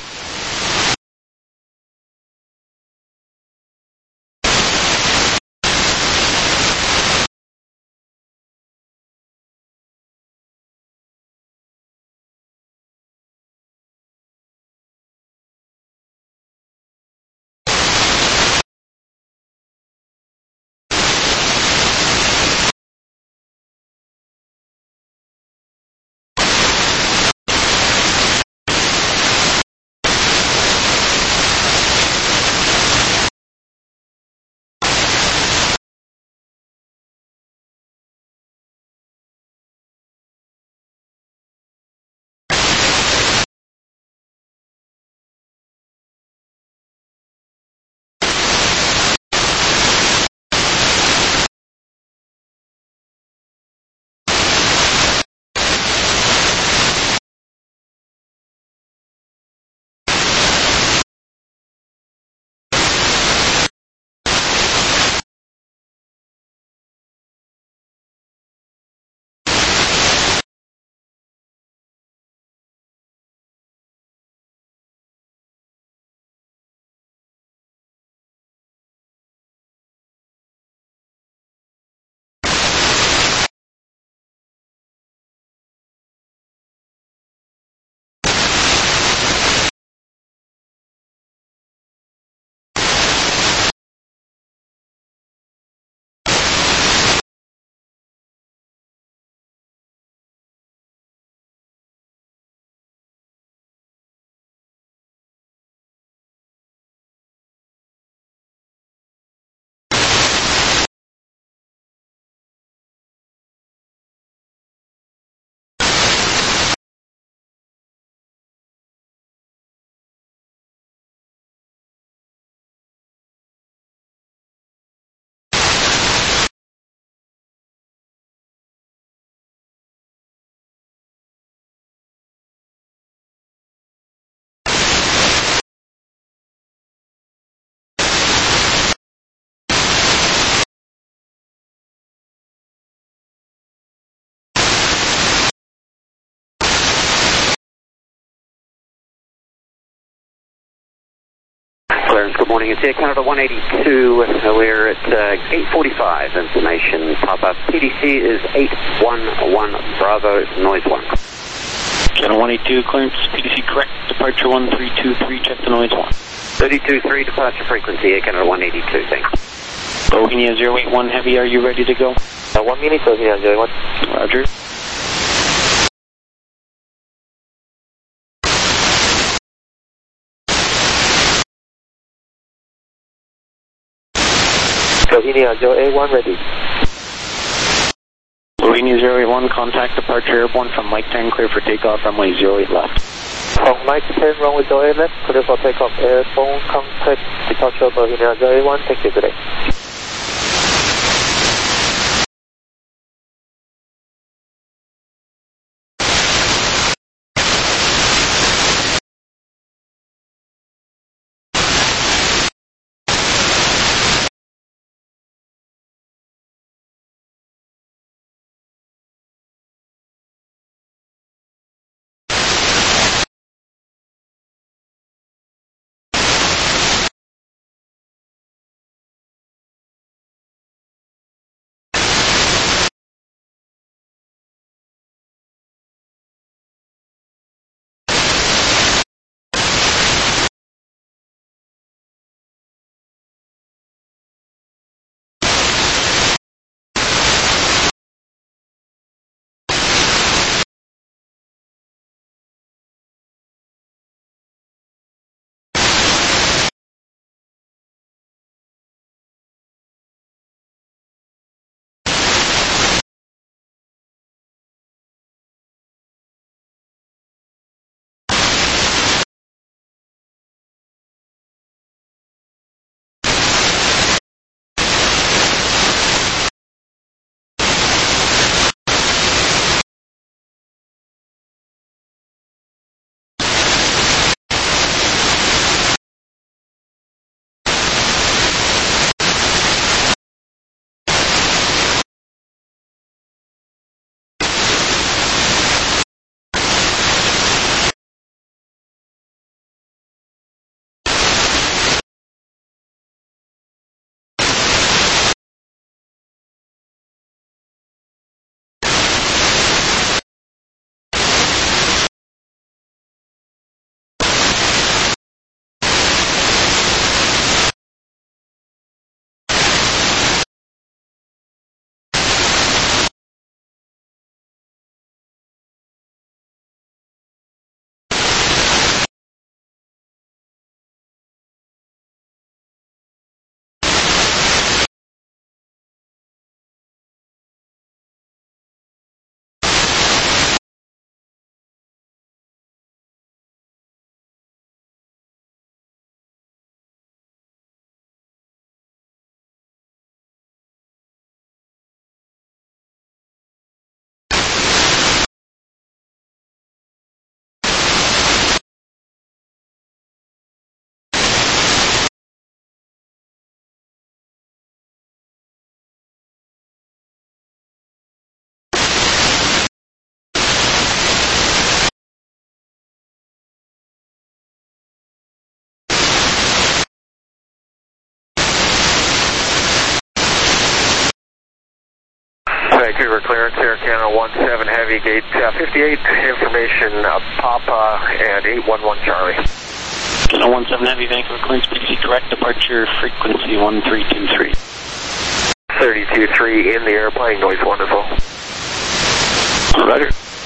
Clarence, good morning. It's Air Canada one eighty-two. Uh, we're at uh, eight forty-five. Information pop-up. P D C is eight one one Bravo, noise one. Canada one eighty-two, clearance, P D C correct, departure one three two three, check the noise one. thirty-two three, departure frequency, Air Canada one eighty-two, thanks. Bohemia zero eight one Heavy, are you ready to go? Uh, one minute, Bohemia zero eight one. Roger. Bohemia zero eight one ready. Bohemia zero eight one, contact departure airborne from Mike ten, clear for takeoff, runway zero eight left. From Mike ten, runway zero eight left, clear for takeoff, airborne, contact departure Bohemia zero eight one, thank you, good day. Vancouver clearance, Air Canada one seven Heavy, gate uh, fifty-eight, information uh, Papa and eight one one Charlie. Canada one seven Heavy, Vancouver clearance, P T C correct, departure frequency one three two three. thirty-two three in the airplane, noise wonderful. Roger.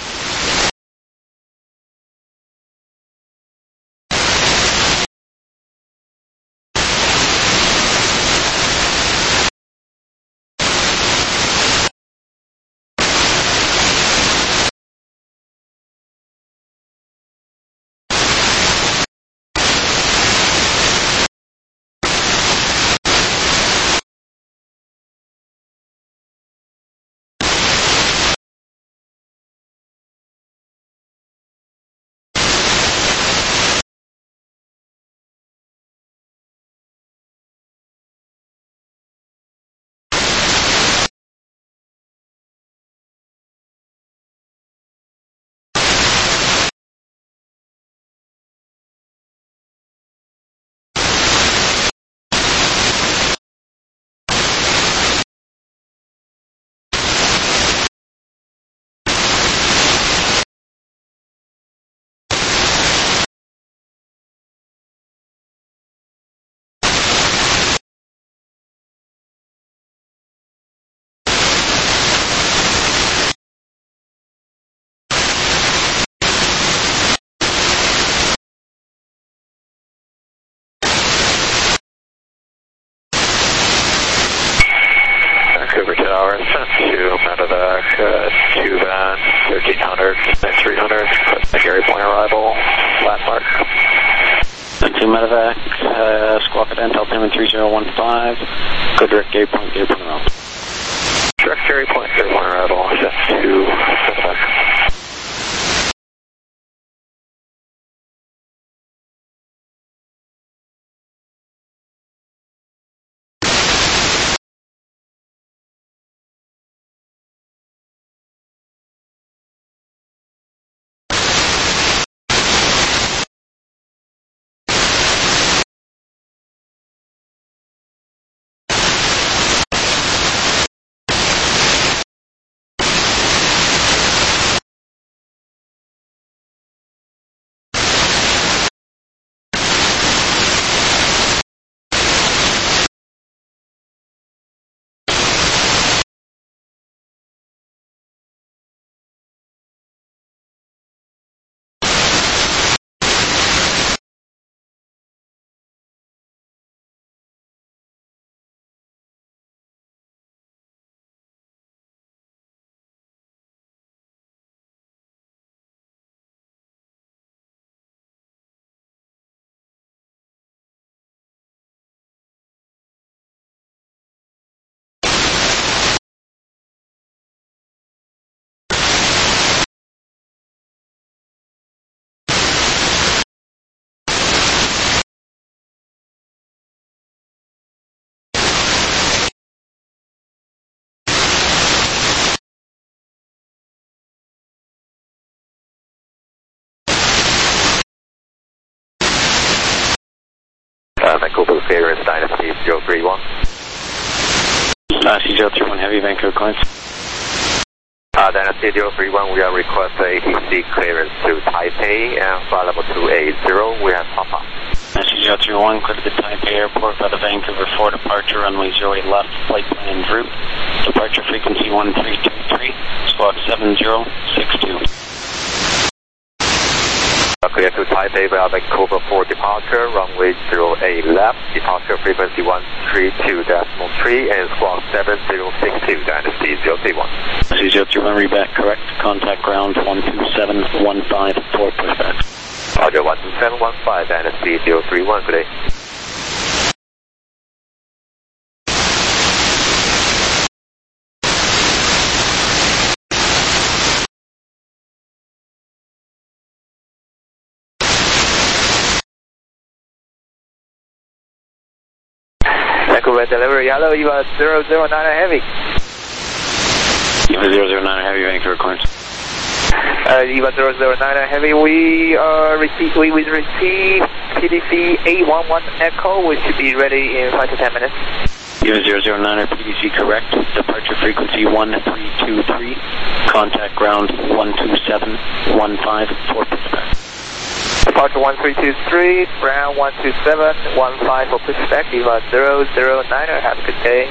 Tower, to Medevac, uh, two van, thirteen hundred, three hundred, Gary Point arrival, landmark. To Medevac, uh, Squawk at Intel Payment three zero one five, go direct Gary Point, Gary Point arrival. Direct Gary Point, Gary Point arrival, set to Medevac. Uh, Vancouver clearance, Dynasty zero three one. Dynasty zero three one Heavy, Vancouver clearance. Uh, Dynasty zero three one, we are requesting A T C clearance to Taipei and flight level two eighty. We have Papa. Dynasty zero three one, clear to the Taipei Airport by the Vancouver four departure, runway zero eight left, flight plan en route. Departure frequency one three two three, squawk seven zero six two. Clear to Taipei via Vancouver four departure, runway zero eight left, departure frequency one three two point three and squawk seven zero six two, Dynasty zero three one. Dynasty zero three one, reback correct, contact ground one two seven one five four pushback. Roger, one two seven one five, Dynasty zero three one, good day. Vancouver delivery, hello, you are zero zero nine Heavy. You are zero zero nine Heavy, Vancouver clearance. Uh, Eva zero zero nine Heavy, we uh, receive, we will receive P D C eight one one Echo, we should be ready in five to ten minutes. Unit zero zero nine or P D C correct. Departure frequency one three two three. Contact ground one two seven one five for pushback. Departure one three two three, ground one two seven one five for pushback. Lima zero zero nine er, have a good day.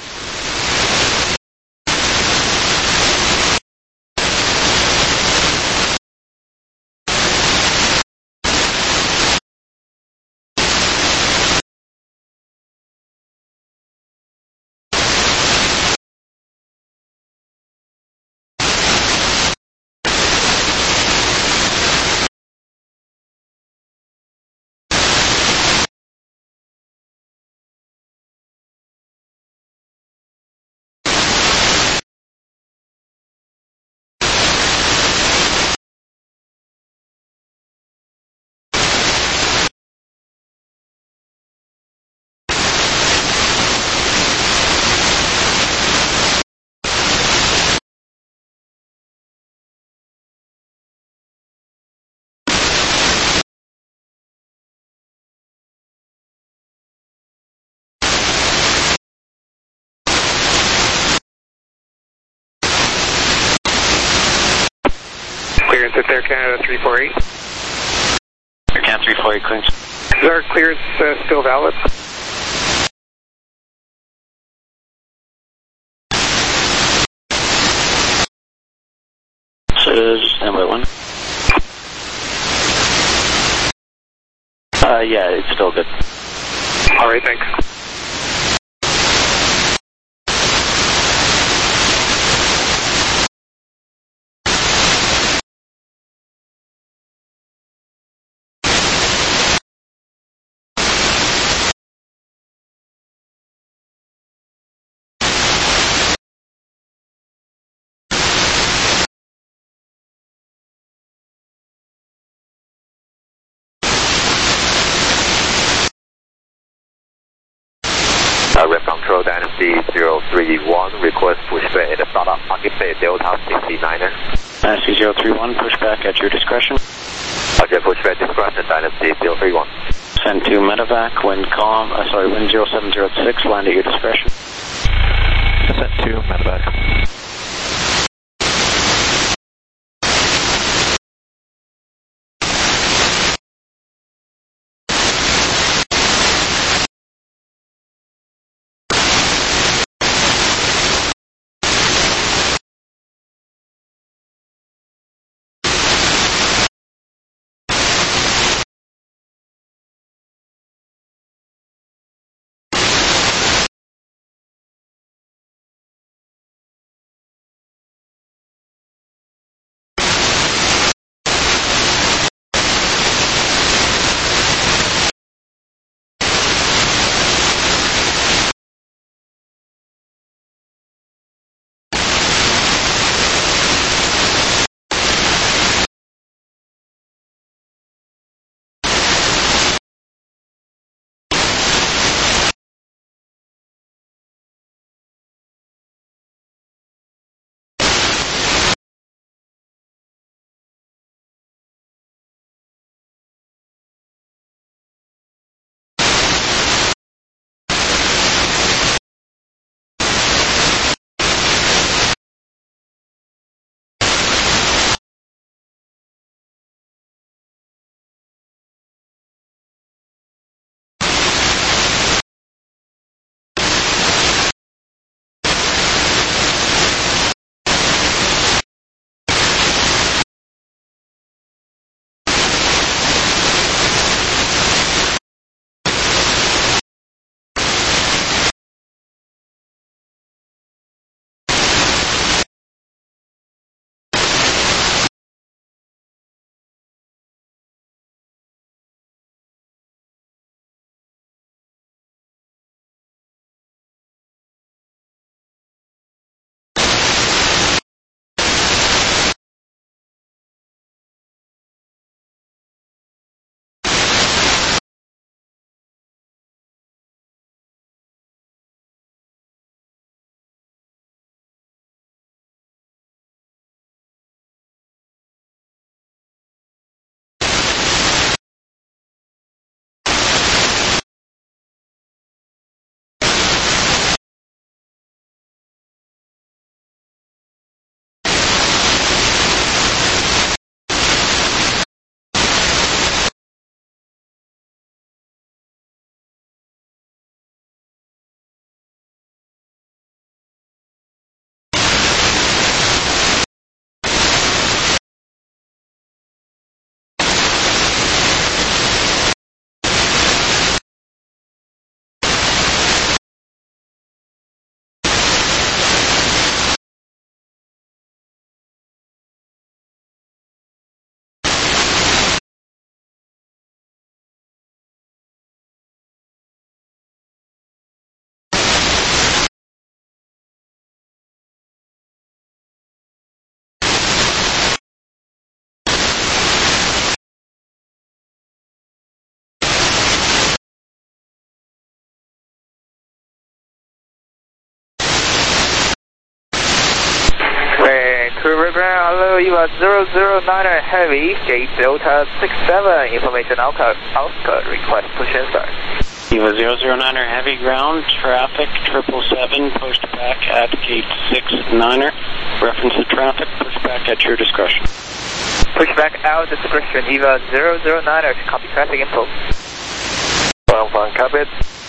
Clearance at Air Canada three four eight. Air Canada three four eight, clearance. Is our clearance uh, still valid? So, standby one. Uh, yeah, it's still good. Alright, thanks. Uh, Rep Control Dynasty zero three one, request pushback at the startup Market Bay Delta sixty-niner. Dynasty zero three one, pushback at your discretion. Roger, pushback discretion, Dynasty zero three one. Send to medevac, wind calm, uh, sorry, wind zero seven zero six, land at your discretion. Send to medevac. ground, hello, you are zero zero niner Heavy, gate Delta six seven, information Oscar, Oscar, request push and start. Eva zero zero niner Heavy ground, traffic triple seven, push back at gate six niner. Reference to traffic, push back at your discretion. Push back out discretion, Eva zero zero niner, copy traffic info. One one, copy.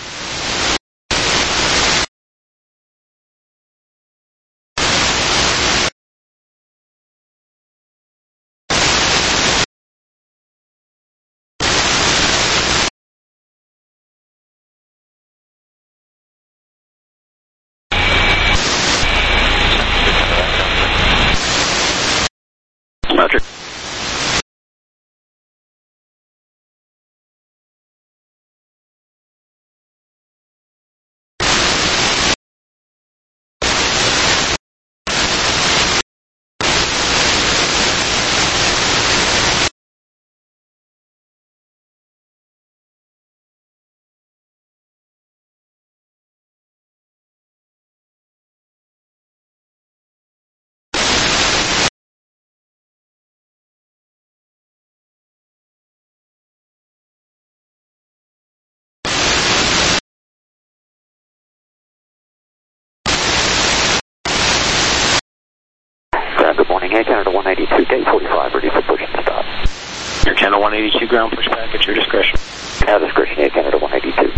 Roger. Good morning, Air Canada one eighty-two, gate forty-five, ready for push and start. Air Canada one eighty-two ground, push back at your discretion. Our discretion, Air Canada one eighty-two.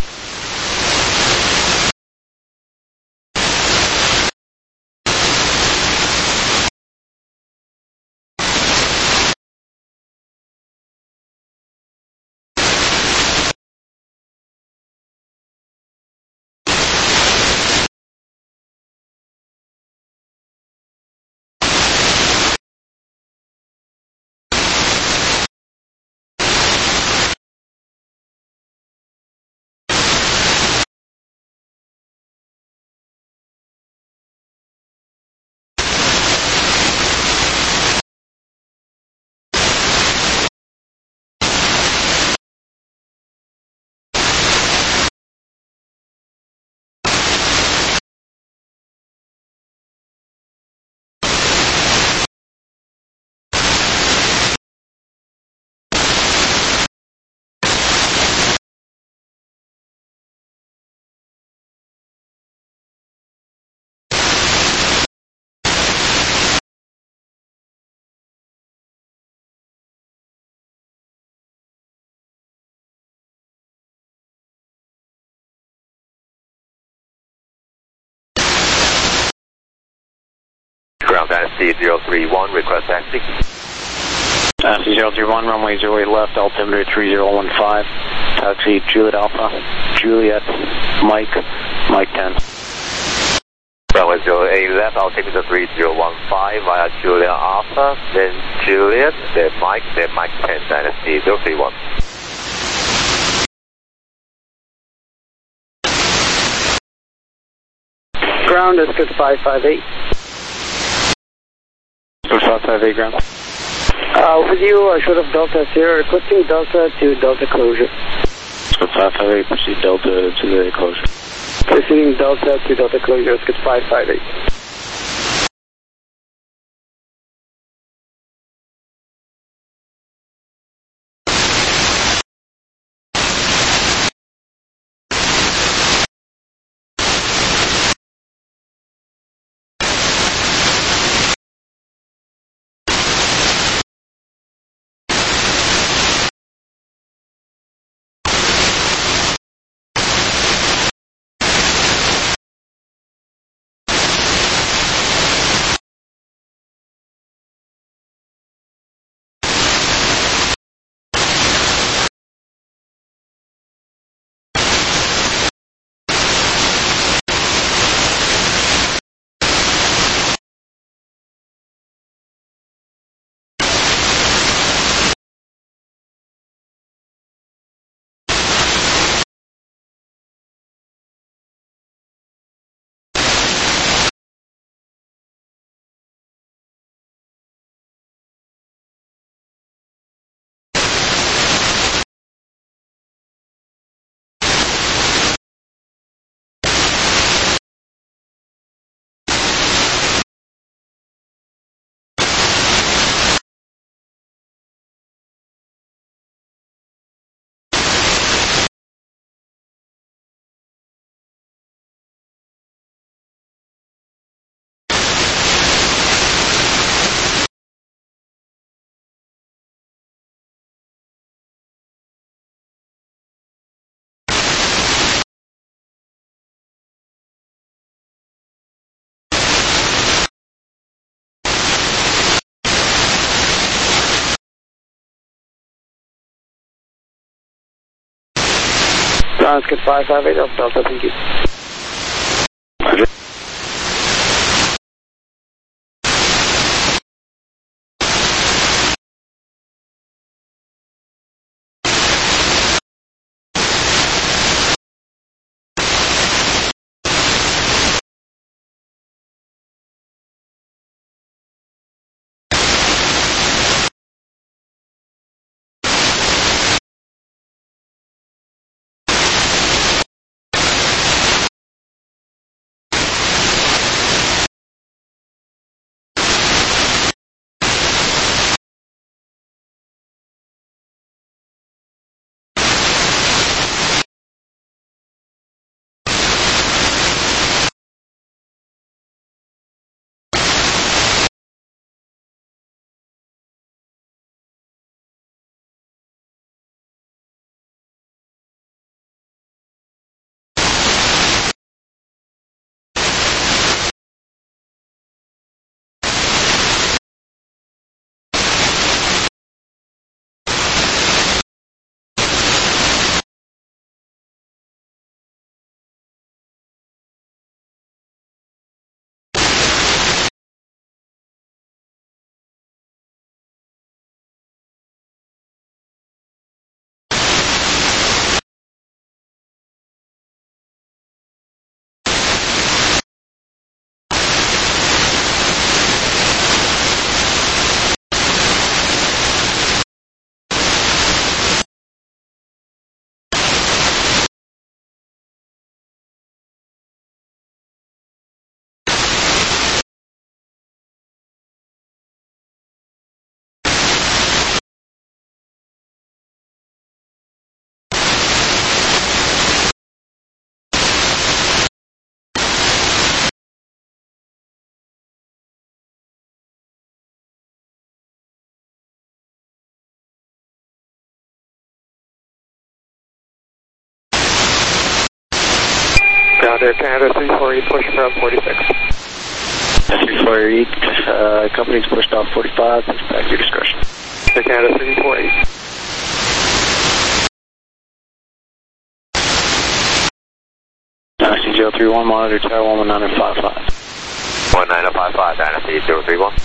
Ground Dynasty zero three one, request taxi. Dynasty zero three one, runway zero eight left, altimeter three zero one five. Taxi Juliet Alpha, Juliet, Mike, Mike ten. Runway zero eight left, altimeter three zero one five via Juliet Alpha, then Juliet, then Mike, then Mike ten, Dynasty zero three one. Ground is good five five eight. five five eight ground. Uh, with you, uh, short of Delta Sierra, requesting Delta to Delta closure. five five eight, proceed Delta to the closure. Proceeding Delta to Delta closure, skid five five eight. Ground Scout five five eight of Delta, thank you. Roger. Ground Air Canada three four eight, push from forty-six. three four eight, uh, company's pushed off forty-five, push back your discretion. Air Canada three four eight. Dynasty zero three one, monitor tower one one nine five five. one nine five five, Dynasty zero three one.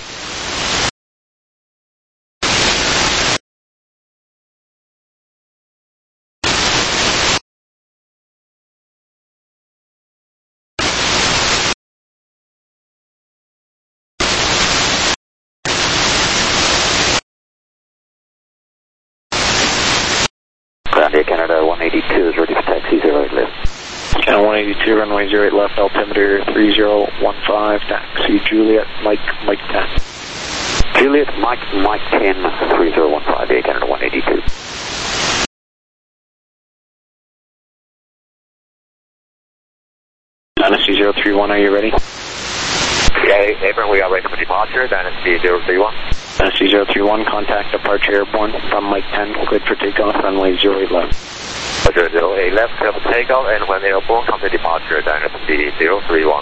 Ground Air Canada one eighty-two is ready for taxi zero eight left. Canada one eighty-two, runway zero eight left, altimeter three zero one five, taxi Juliet, Mike, Mike ten. Juliet, Mike, Mike ten, three zero one five, Air Canada one eighty-two. Dynasty zero three one, are you ready? Yeah, Abram, we are ready for departure, Dynasty zero three one. Dynasty zero three one, contact departure airborne from Mike ten, good for takeoff, runway zero eight left. Roger, zero eight left, clear for takeoff, and when airborne, come to departure, Dynasty zero three one.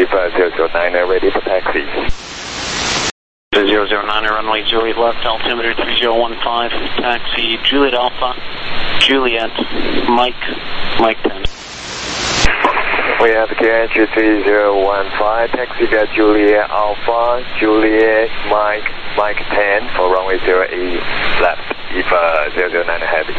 Eva zero zero nine, ready for taxi. zero zero nine, runway zero eight left, altimeter three zero one five, taxi Juliet Alpha, Juliet, Mike, Mike ten. We have K H three zero one five, taxi via Juliet Alpha, Juliet, Mike, Mike ten for runway zero eight left, Eva zero zero nine heavy.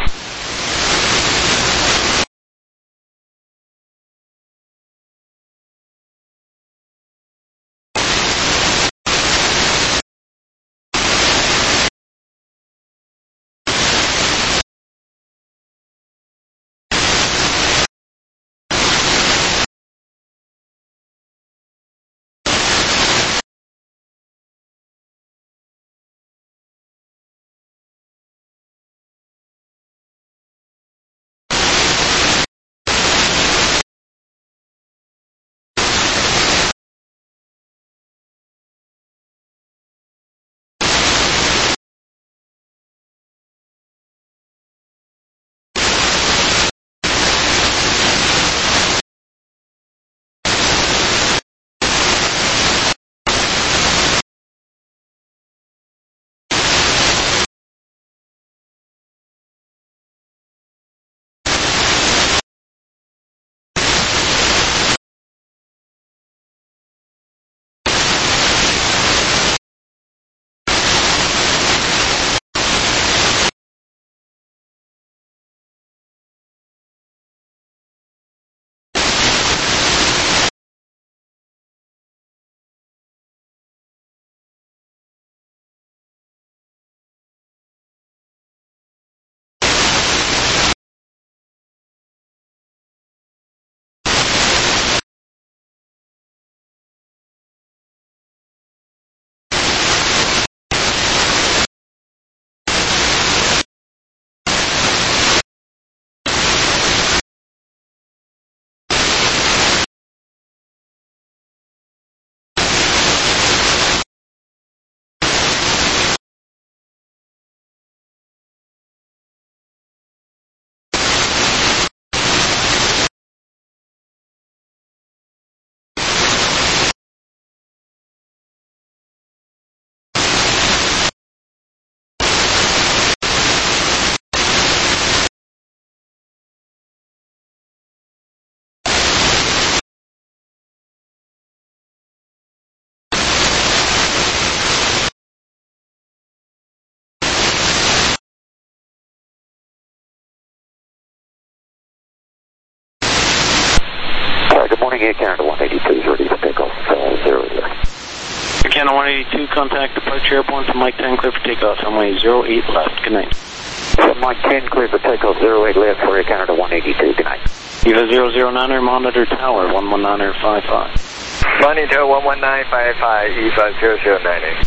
Good morning, Air Canada one eighty-two is ready for takeoff, uh, zero zero. Air Canada one eighty-two, contact departure airborne from Mike ten, clear for takeoff, runway zero eight left, good night. From Mike ten, clear for takeoff, zero eight left for Air Canada one eighty-two, good night. Eva zero zero nine, monitor tower, one one nine five five. Monitor one one nine five five, Eva zero zero nine.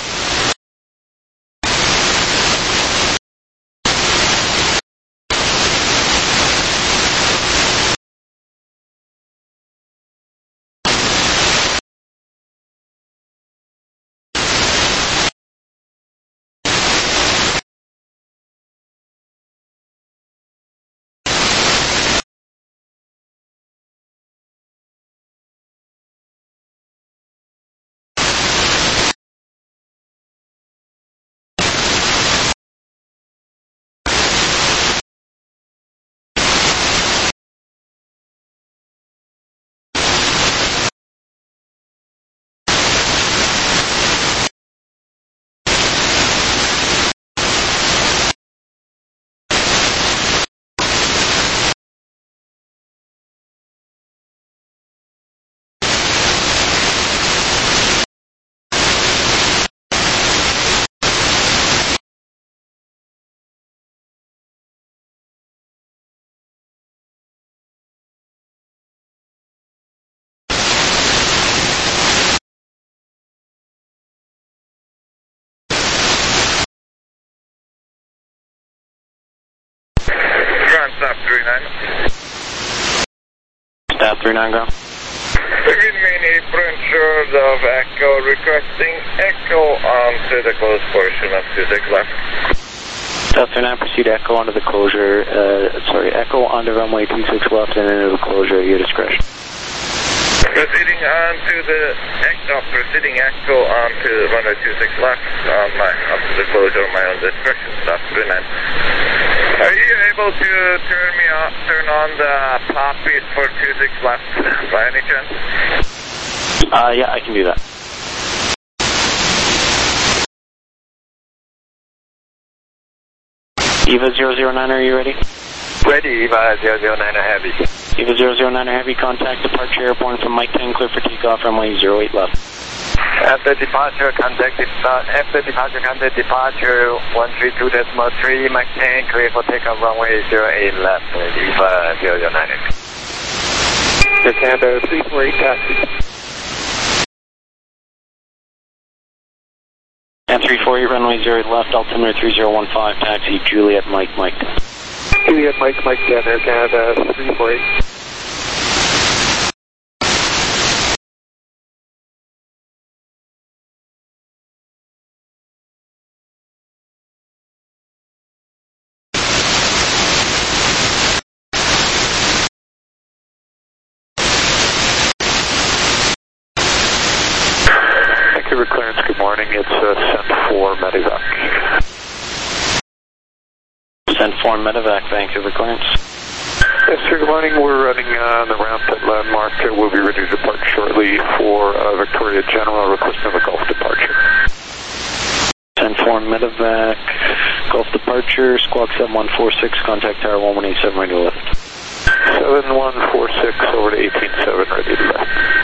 Staff three nine. Staff three nine, go. Begin mini French of Echo, requesting Echo onto the closed portion of two six left. Staff three nine, proceed Echo onto the closure, uh, sorry, Echo onto runway two six left and into the closure at your discretion. Proceeding on to the uh, proceeding actual on to runway two six left on my up to the closure of my own discretion. Stop three nine. Are you able to turn me on, turn on the pop speed for two six left by any chance? Uh, yeah, I can do that. Eva zero zero nine, are you ready? Ready, Eva zero zero nine Heavy. Eva zero zero nine Heavy, contact departure airborne from Mike ten, clear for takeoff, runway zero eight left. After departure, contact uh, after departure, contact departure one three two decimal three, Mike ten, clear for takeoff, runway zero eight left, Eva zero zero nine Heavy. Air Canada three four eight taxi. And three four eight, runway zero eight left, altimeter three zero one five, taxi, Juliet Mike Mike. Juliet Mike Mike ten, Air Canada three four eight. Vancouver clearance, good morning. It's uh, sent for medevac. Sent for medevac, Vancouver clearance. Yes, sir, good morning. We're running uh, on the ramp at landmark. Uh, we'll be ready to depart shortly for uh, Victoria General, requesting the Gulf departure. Sent for medevac, Gulf departure, squawk seven one four six, contact tower one one eight seven, ready to lift. seven one four six over to eighteen seven, ready to lift.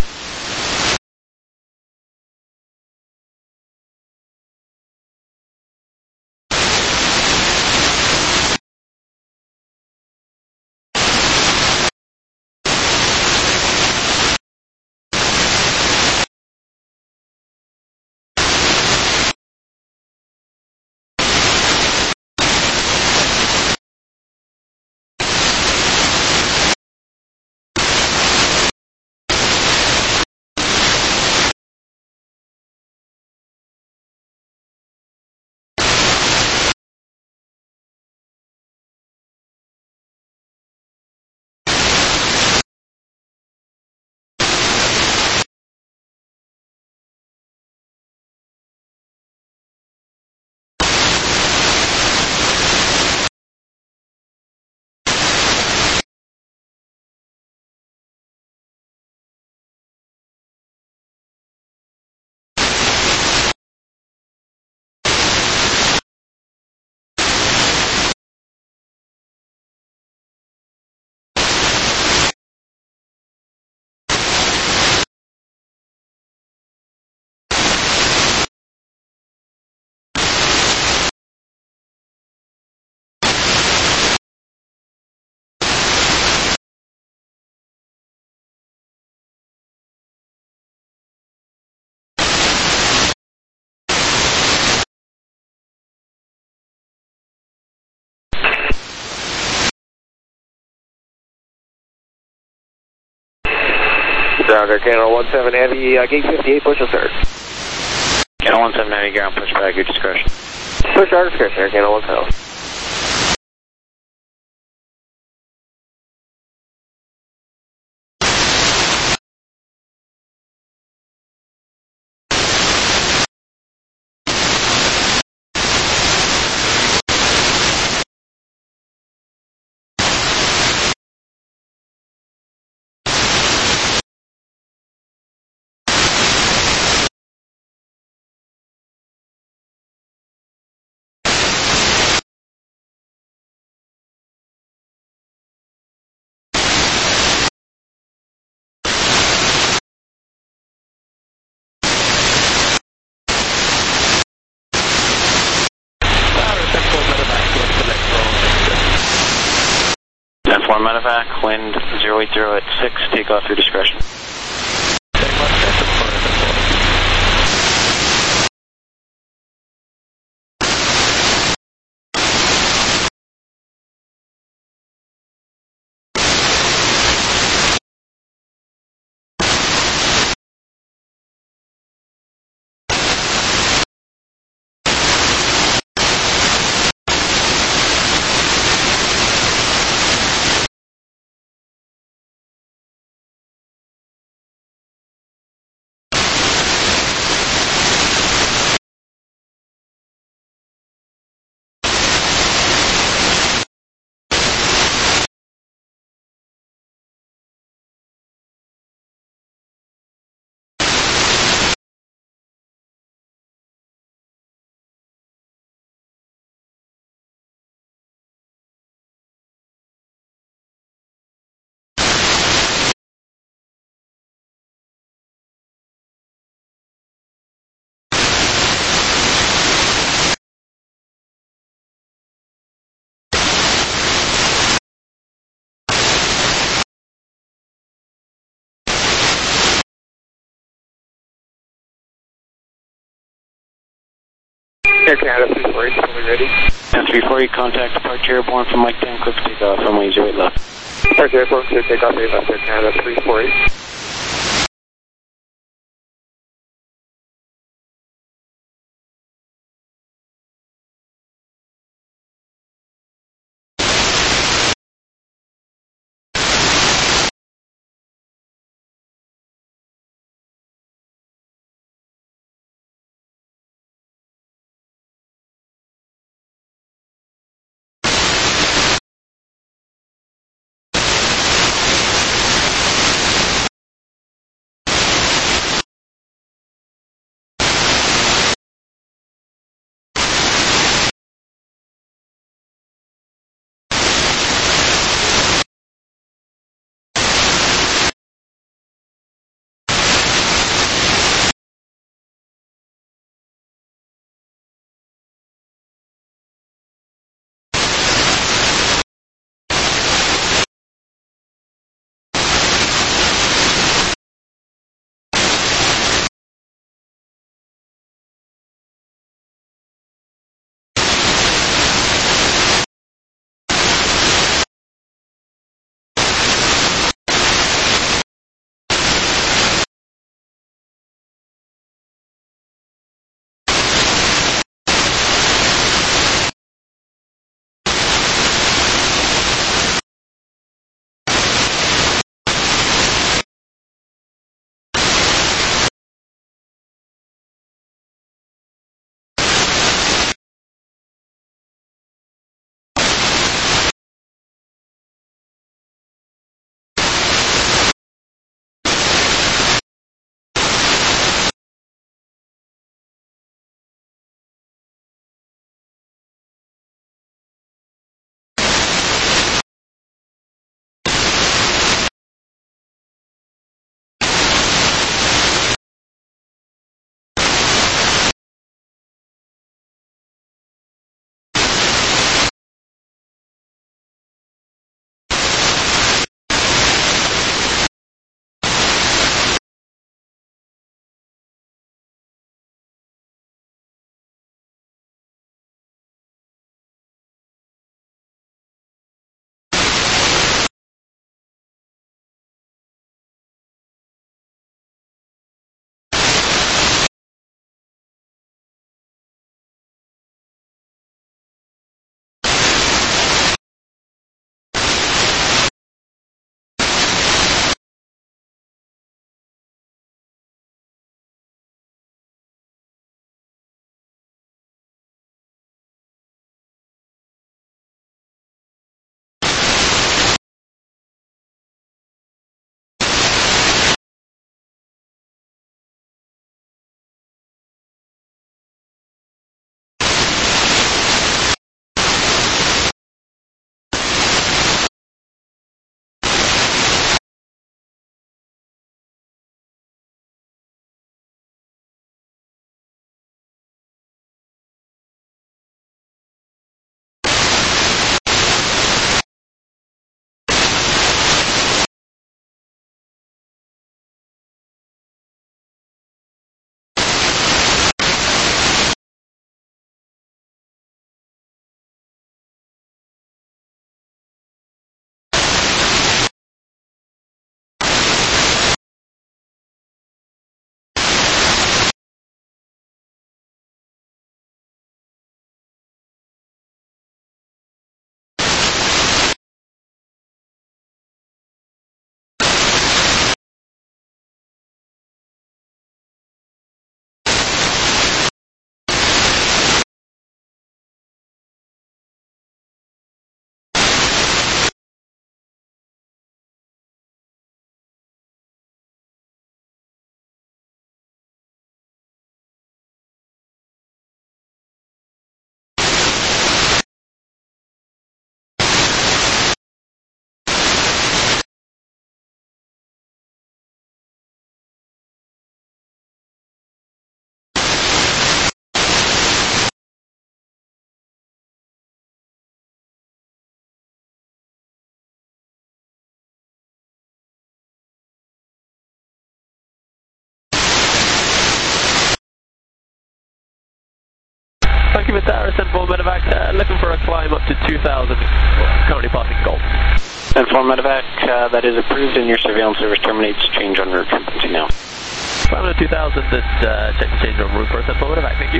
Sounder, Canada one seven Heavy, uh, gate fifty-eight, push and start. Canada one seven Heavy, ground push back, your discretion. Push our discretion, Air Canada one seven. ten four medevac, wind zero eight zero at six, take off your discretion. Air Canada three four eight, fully ready. And three four eight, contact departure airborne from Mike ten, quick takeoff, runway zero eight left. Departure airborne, clear takeoff, eight left, Air Canada three four eight. Kima Tower, send for medevac, uh, looking for a climb up to two thousand, currently passing Golf. And for medevac, uh, that is approved and your surveillance service terminates. Change on route frequency now. Climb up to two thousand and uh, check the change on route for send for medevac, thank you.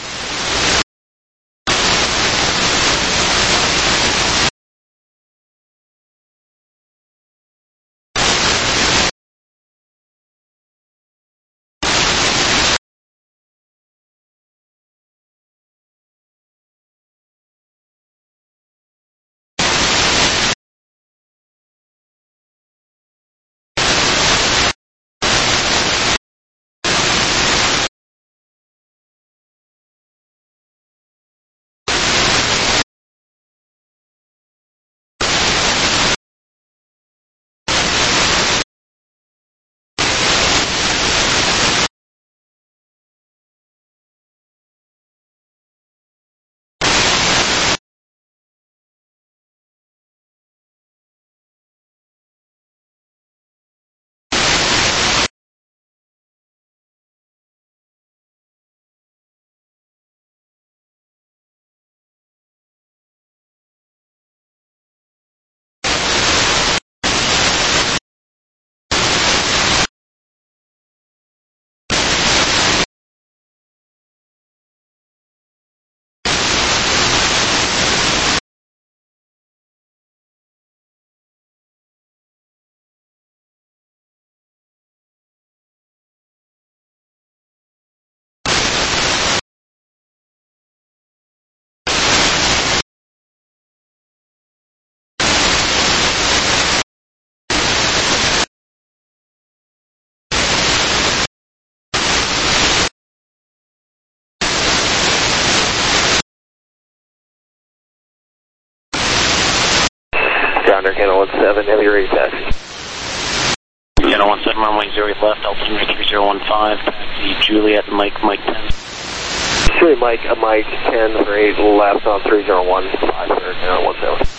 Sounder, Channel one seven, heavy ready taxi. Channel one seven, runway zero eight left, altimeter three zero one five, taxi Juliet, Mike, Mike ten. Juliet, Mike, uh, Mike ten for eight left on three zero one five, Channel one seven.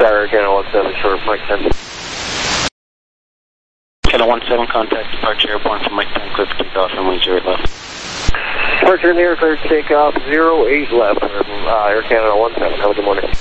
Star Canada one seven, short of Mike ten. Canada one seven, contact departure airborne from Mike ten, clear for takeoff, runway zero eight left. Departure in the air, clear for takeoff, zero eight left, uh, Air Canada one seven, have a good morning.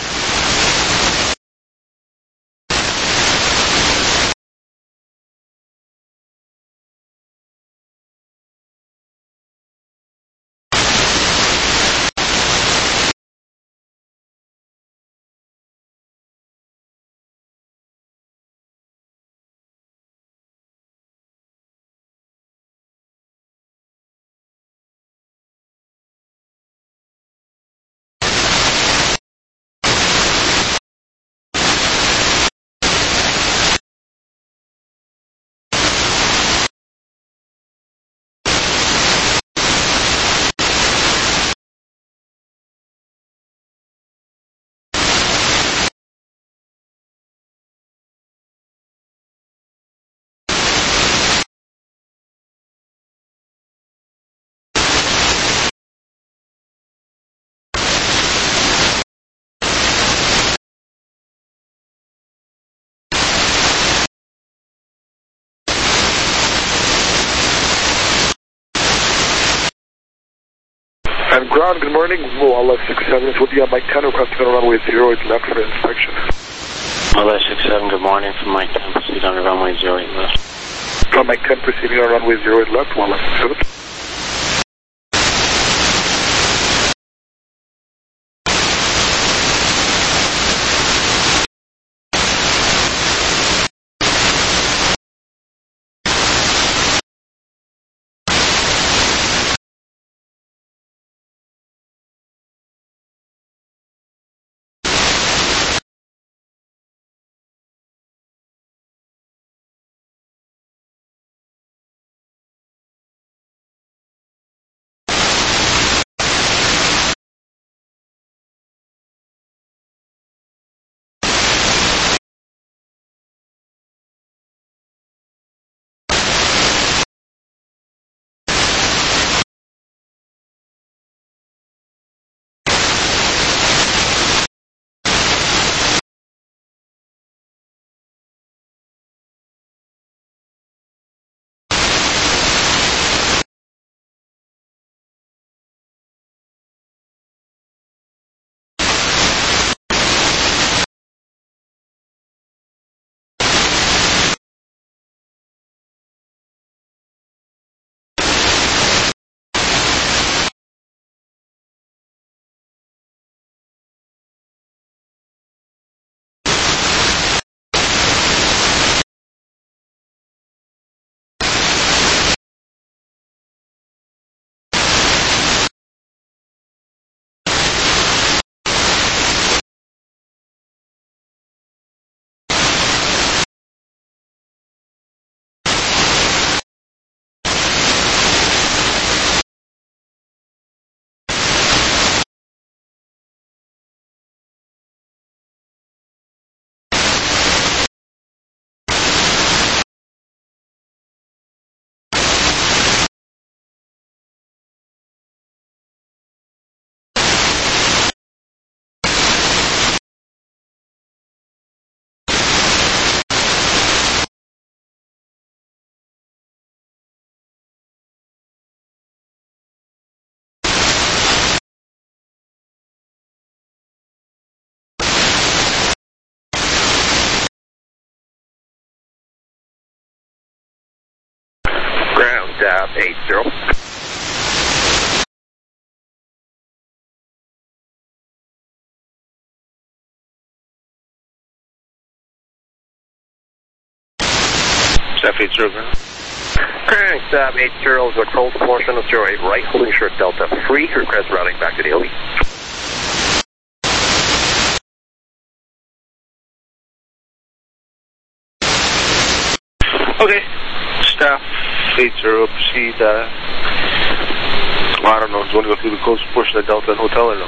And ground, good morning, Walla six seven is with you on Mike ten, requesting on runway zero eight left for inspection. Walla six seven, good morning from Mike ten, proceed on runway zero eight left. From Mike ten, proceeding on runway zero eight left, Walla six seven. uh, eight zero. Staff eight zero. Current Staff eight zero is a cold portion of zero eight right, holding short Delta free. Request routing back to the O E. Okay, Staff eight zero, proceed, uh, I don't know, do you want to go through the coast portion of Delta and Hotel or no?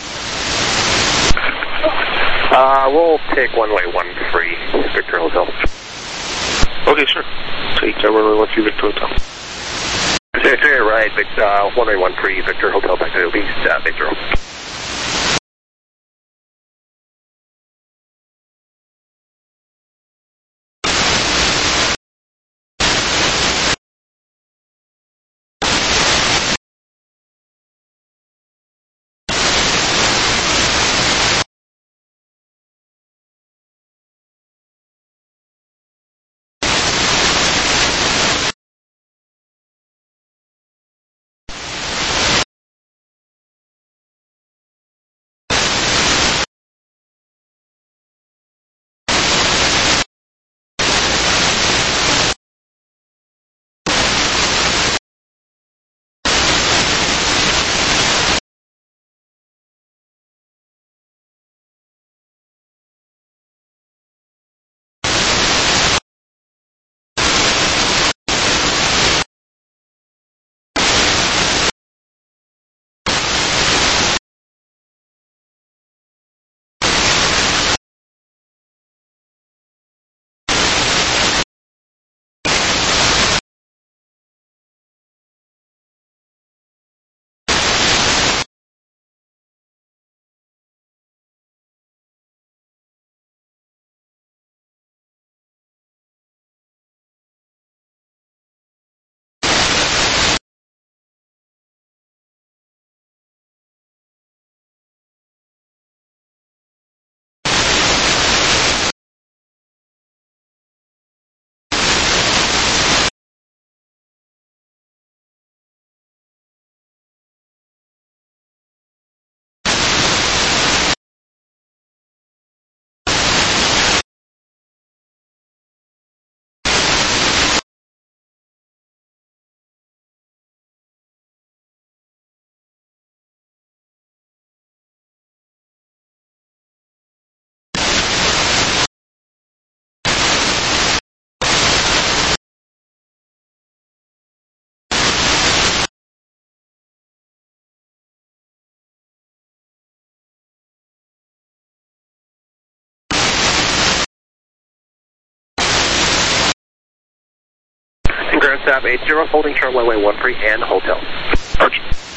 Uh, we'll take one-way one three, Victor Hotel. Okay, sure. Take uh, runway one three, Victor Hotel. Victor, right, Victor, uh, one-way one three, Victor Hotel, back to the O E, Staff eight zero. Transat eight zero, holding turn runway one three and hotel. Roger.